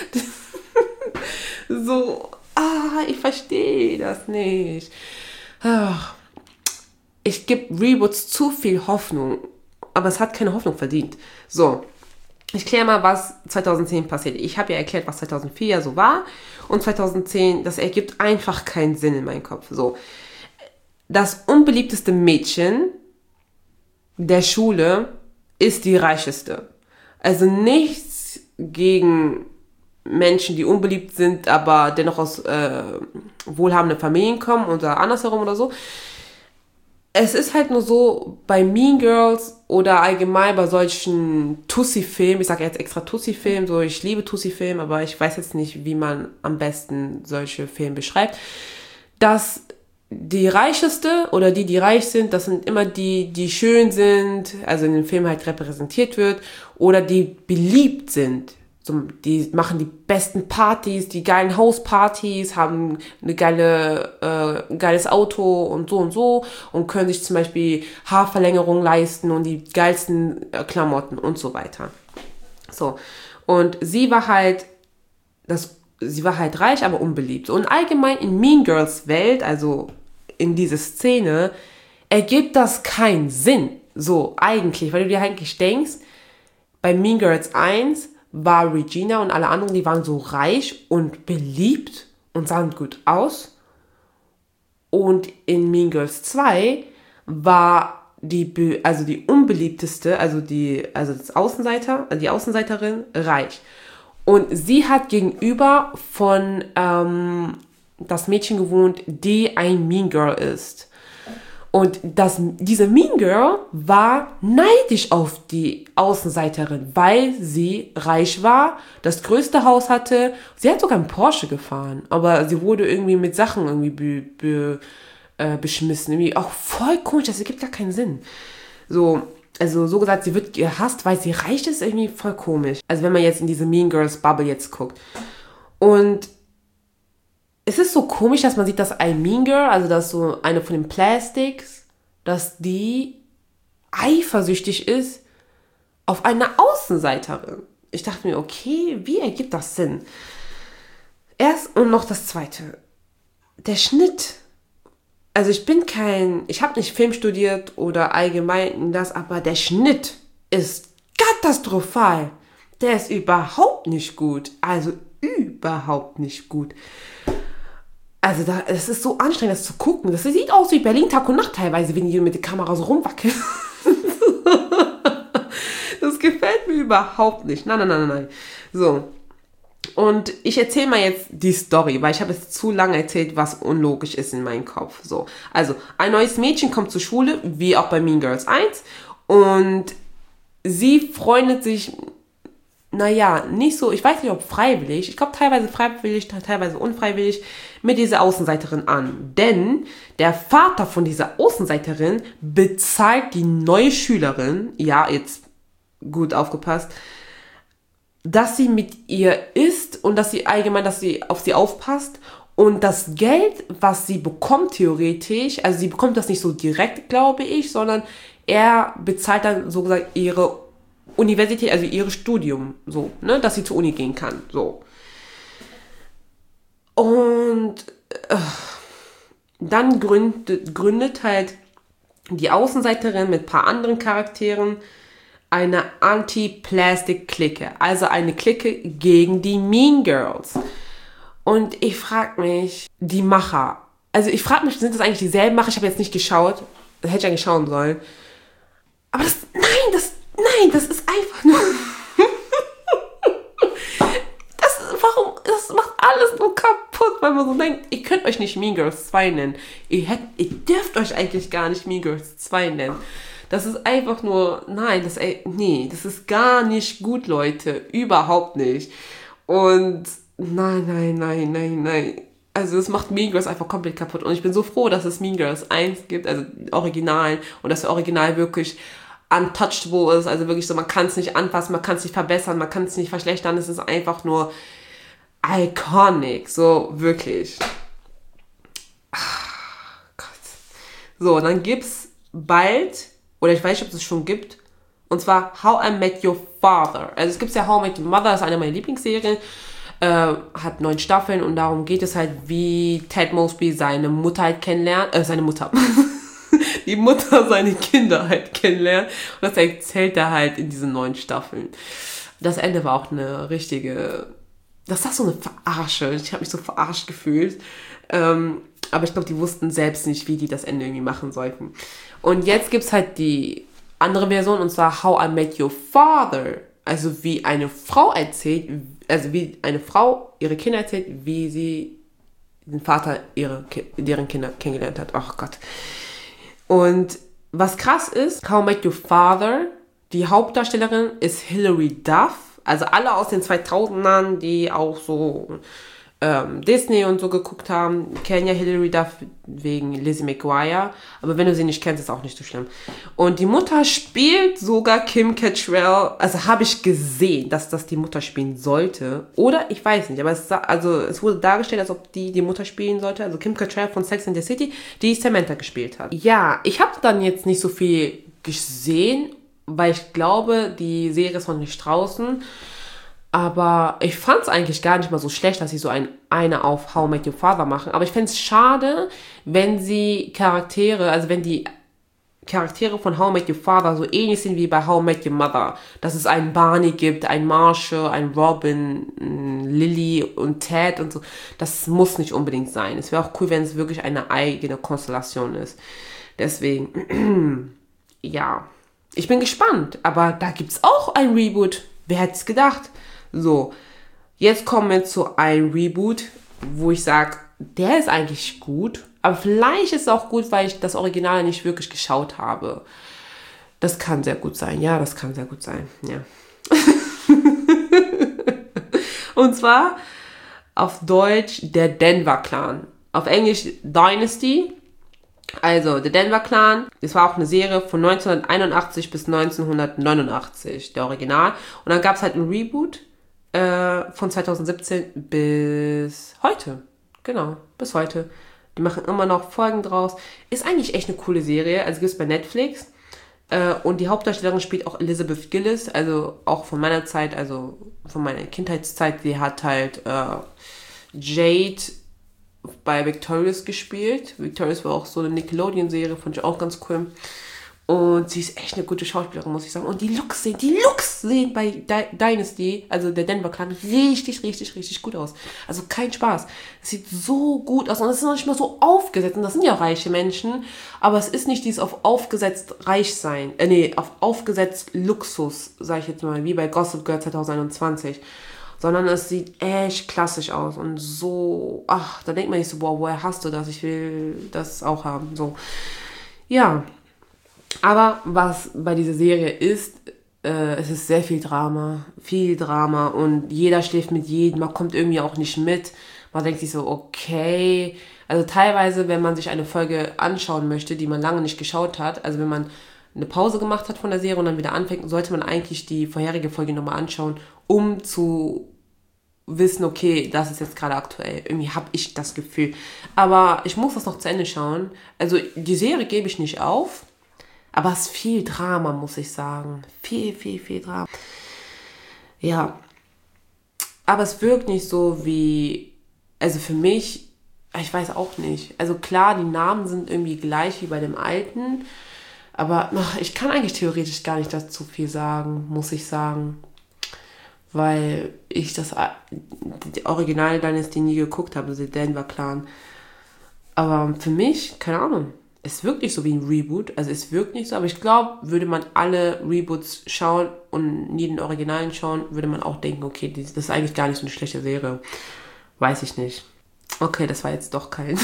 S1: So, ich verstehe das nicht. Ich gebe Reboots zu viel Hoffnung. Aber es hat keine Hoffnung verdient. So, ich kläre mal, was 2010 passiert. Ich habe ja erklärt, was 2004 ja so war. Und 2010, das ergibt einfach keinen Sinn in meinem Kopf. So, das unbeliebteste Mädchen der Schule ist die reicheste. Also nichts gegen Menschen, die unbeliebt sind, aber dennoch aus wohlhabenden Familien kommen oder andersherum oder so. Es ist halt nur so, bei Mean Girls oder allgemein bei solchen Tussi-Filmen, ich sage jetzt extra Tussi-Film, so ich liebe Tussi-Film, aber ich weiß jetzt nicht, wie man am besten solche Filme beschreibt, dass die Reicheste oder die reich sind, das sind immer die schön sind, also in dem Film halt repräsentiert wird, oder die beliebt sind. Die machen die besten Partys, die geilen Hauspartys, haben eine geiles Auto und so und können sich zum Beispiel Haarverlängerung leisten und die geilsten Klamotten und so weiter. So. Und sie war halt reich, aber unbeliebt. Und allgemein in Mean Girls Welt, also in diese Szene, ergibt das keinen Sinn. So, eigentlich, weil du dir eigentlich denkst, bei Mean Girls 1 war Regina und alle anderen, die waren so reich und beliebt und sahen gut aus. Und in Mean Girls 2 war die unbeliebteste, die Außenseiterin reich. Und sie hat gegenüber von das Mädchen gewohnt, die ein Mean Girl ist. Und diese Mean Girl war neidisch auf die Außenseiterin, weil sie reich war, das größte Haus hatte. Sie hat sogar einen Porsche gefahren, aber sie wurde irgendwie mit Sachen irgendwie beschmissen. Irgendwie auch voll komisch, das ergibt gar keinen Sinn. So, also so gesagt, sie wird gehasst, weil sie reich ist, irgendwie voll komisch. Also wenn man jetzt in diese Mean Girls Bubble jetzt guckt. Und es ist so komisch, dass man sieht, dass ein Mean Girl, also dass so eine von den Plastics, dass die eifersüchtig ist auf eine Außenseiterin. Ich dachte mir, okay, wie ergibt das Sinn? Erst und noch das Zweite. Der Schnitt. Also ich habe nicht Film studiert oder allgemein das, aber der Schnitt ist katastrophal. Der ist überhaupt nicht gut. Also überhaupt nicht gut. Also es ist so anstrengend, das zu gucken. Das sieht aus wie Berlin Tag und Nacht teilweise, wenn die mit der Kamera so rumwackeln. Das gefällt mir überhaupt nicht. Nein. So. Und ich erzähle mal jetzt die Story, weil ich habe jetzt zu lange erzählt, was unlogisch ist in meinem Kopf. So. Also, ein neues Mädchen kommt zur Schule, wie auch bei Mean Girls 1. Und sie freundet sich, nicht so, ich weiß nicht, ob freiwillig, ich glaube teilweise freiwillig, teilweise unfreiwillig, mit dieser Außenseiterin an. Denn der Vater von dieser Außenseiterin bezahlt die neue Schülerin, ja, jetzt gut aufgepasst, dass sie mit ihr isst und dass sie auf sie aufpasst. Und das Geld, was sie bekommt theoretisch, also sie bekommt das nicht so direkt, glaube ich, sondern er bezahlt dann so gesagt ihre Universität, also ihr Studium, so, ne, dass sie zur Uni gehen kann, so. Und dann gründet halt die Außenseiterin mit ein paar anderen Charakteren eine Anti-Plastic-Clique, also eine Clique gegen die Mean Girls. Und ich frage mich, die Macher, sind das eigentlich dieselben Macher? Ich habe jetzt nicht geschaut, das hätte ich eigentlich schauen sollen. Aber das ist einfach nur... Das macht alles nur kaputt, weil man so denkt, ihr könnt euch nicht Mean Girls 2 nennen. Ihr dürft euch eigentlich gar nicht Mean Girls 2 nennen. Das ist einfach nur, nein, das ist gar nicht gut, Leute. Überhaupt nicht. Und nein. Also es macht Mean Girls einfach komplett kaputt. Und ich bin so froh, dass es Mean Girls 1 gibt, also Original. Und dass der Original wirklich untouchable ist. Also wirklich so, man kann es nicht anfassen, man kann es nicht verbessern, man kann es nicht verschlechtern. Es ist einfach nur iconic. So, wirklich. Ach, Gott. So, dann gibt's bald, oder ich weiß nicht, ob es schon gibt, und zwar How I Met Your Father. Also es gibt ja How I Met Your Mother, das ist eine meiner Lieblingsserien. Hat 9 Staffeln und darum geht es halt, wie Ted Mosby seine Mutter halt kennenlernt, die Mutter seine Kinder halt kennenlernt und das erzählt er halt in diesen 9 Staffeln. Das Ende war auch eine richtige, das war so eine Verarsche, ich habe mich so verarscht gefühlt, aber ich glaube, die wussten selbst nicht, wie die das Ende irgendwie machen sollten. Und jetzt gibt's halt die andere Version und zwar How I Met Your Father. Also wie eine Frau erzählt, also wie eine Frau ihre Kinder erzählt, wie sie den Vater deren Kinder kennengelernt hat. Ach Gott. Und was krass ist, How I Met Your Father, die Hauptdarstellerin ist Hilary Duff. Also alle aus den 2000ern, die auch so Disney und so geguckt haben, kennen ja Hilary Duff wegen Lizzie McGuire. Aber wenn du sie nicht kennst, ist auch nicht so schlimm. Und die Mutter spielt sogar Kim Cattrall. Also habe ich gesehen, dass das die Mutter spielen sollte. Oder ich weiß nicht, aber es wurde dargestellt, als ob die Mutter spielen sollte. Also Kim Cattrall von Sex and the City, die Samantha gespielt hat. Ja, ich habe dann jetzt nicht so viel gesehen, weil ich glaube, die Serie ist noch nicht draußen. Aber ich fand es eigentlich gar nicht mal so schlecht, dass sie so eine auf How I Met Your Father machen. Aber ich fände es schade, wenn die Charaktere von How I Met Your Father so ähnlich sind wie bei How I Met Your Mother. Dass es einen Barney gibt, einen Marshall, einen Robin, einen Lily und Ted und so. Das muss nicht unbedingt sein. Es wäre auch cool, wenn es wirklich eine eigene Konstellation ist. Deswegen, ja. Ich bin gespannt. Aber da gibt es auch ein Reboot. Wer hätte es gedacht? So, jetzt kommen wir zu einem Reboot, wo ich sage, der ist eigentlich gut, aber vielleicht ist es auch gut, weil ich das Original nicht wirklich geschaut habe. Das kann sehr gut sein, ja, das kann sehr gut sein, ja. Und zwar auf Deutsch der Denver Clan, auf Englisch Dynasty. Also, der Denver Clan, das war auch eine Serie von 1981 bis 1989, der Original. Und dann gab es halt ein Reboot von 2017 bis heute. Genau, bis heute. Die machen immer noch Folgen draus. Ist eigentlich echt eine coole Serie. Also gibt es bei Netflix. Und die Hauptdarstellerin spielt auch Elizabeth Gillies. Also auch von meiner Zeit, also von meiner Kindheitszeit. Die hat halt Jade bei Victorious gespielt. Victorious war auch so eine Nickelodeon-Serie, fand ich auch ganz cool. Und sie ist echt eine gute Schauspielerin, muss ich sagen. Und die Looks sehen bei Dynasty, also der Denver Clan, richtig gut aus. Also kein Spaß. Es sieht so gut aus und es ist noch nicht mal so aufgesetzt. Und das sind ja reiche Menschen, aber es ist nicht dieses auf aufgesetzt reich sein, auf aufgesetzt Luxus, sag ich jetzt mal, wie bei Gossip Girl 2021. Sondern es sieht echt klassisch aus und so, da denkt man nicht so, boah, woher hast du das? Ich will das auch haben, so. Ja, aber was bei dieser Serie ist, es ist sehr viel Drama und jeder schläft mit jedem, man kommt irgendwie auch nicht mit. Man denkt sich so, okay, also teilweise, wenn man sich eine Folge anschauen möchte, die man lange nicht geschaut hat, also wenn man eine Pause gemacht hat von der Serie und dann wieder anfängt, sollte man eigentlich die vorherige Folge nochmal anschauen, um zu wissen, okay, das ist jetzt gerade aktuell. Irgendwie habe ich das Gefühl. Aber ich muss das noch zu Ende schauen. Also die Serie gebe ich nicht auf, aber es ist viel Drama, muss ich sagen. Viel Drama. Ja. Aber es wirkt nicht so wie, also für mich, ich weiß auch nicht. Also klar, die Namen sind irgendwie gleich wie bei dem alten, aber ich kann eigentlich theoretisch gar nicht dazu viel sagen, muss ich sagen. Weil ich die Original Dynasty nie geguckt habe, also der Denver Clan. Aber für mich, keine Ahnung, es wirkt nicht so wie ein Reboot, also es wirkt nicht so, aber ich glaube, würde man alle Reboots schauen und nie den Originalen schauen, würde man auch denken, okay, das ist eigentlich gar nicht so eine schlechte Serie. Weiß ich nicht. Okay, das war jetzt doch kein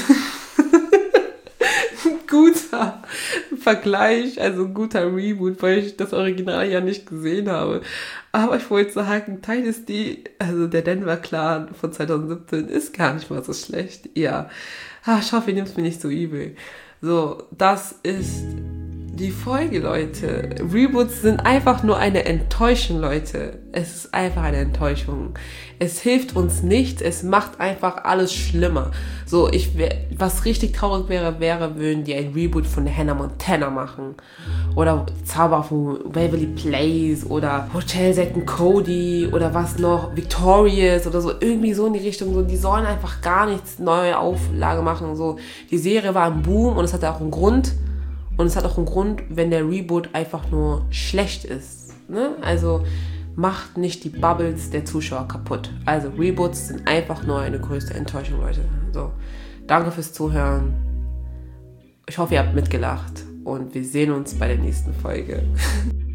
S1: guter Vergleich, also ein guter Reboot, weil ich das Original ja nicht gesehen habe. Aber ich wollte sagen, Dynasty, also der Denver Clan von 2017, ist gar nicht mal so schlecht. Ja, ich hoffe, ihr nehmt es mir nicht so übel. So, das ist die Folge, Leute. Reboots sind einfach nur eine Enttäuschung, Leute. Es ist einfach eine Enttäuschung. Es hilft uns nichts, es macht einfach alles schlimmer. So, was richtig traurig wäre, würden die ein Reboot von Hannah Montana machen. Oder Zauber von Waverly Place oder Hotel Zack and Cody oder was noch, Victorious oder so, irgendwie so in die Richtung. So, die sollen einfach gar nichts neue Auflage machen. So, die Serie war im Boom und es hatte auch einen Grund. Und es hat auch einen Grund, wenn der Reboot einfach nur schlecht ist. Ne? Also macht nicht die Bubbles der Zuschauer kaputt. Also Reboots sind einfach nur eine größte Enttäuschung, Leute. So, danke fürs Zuhören. Ich hoffe, ihr habt mitgelacht und wir sehen uns bei der nächsten Folge.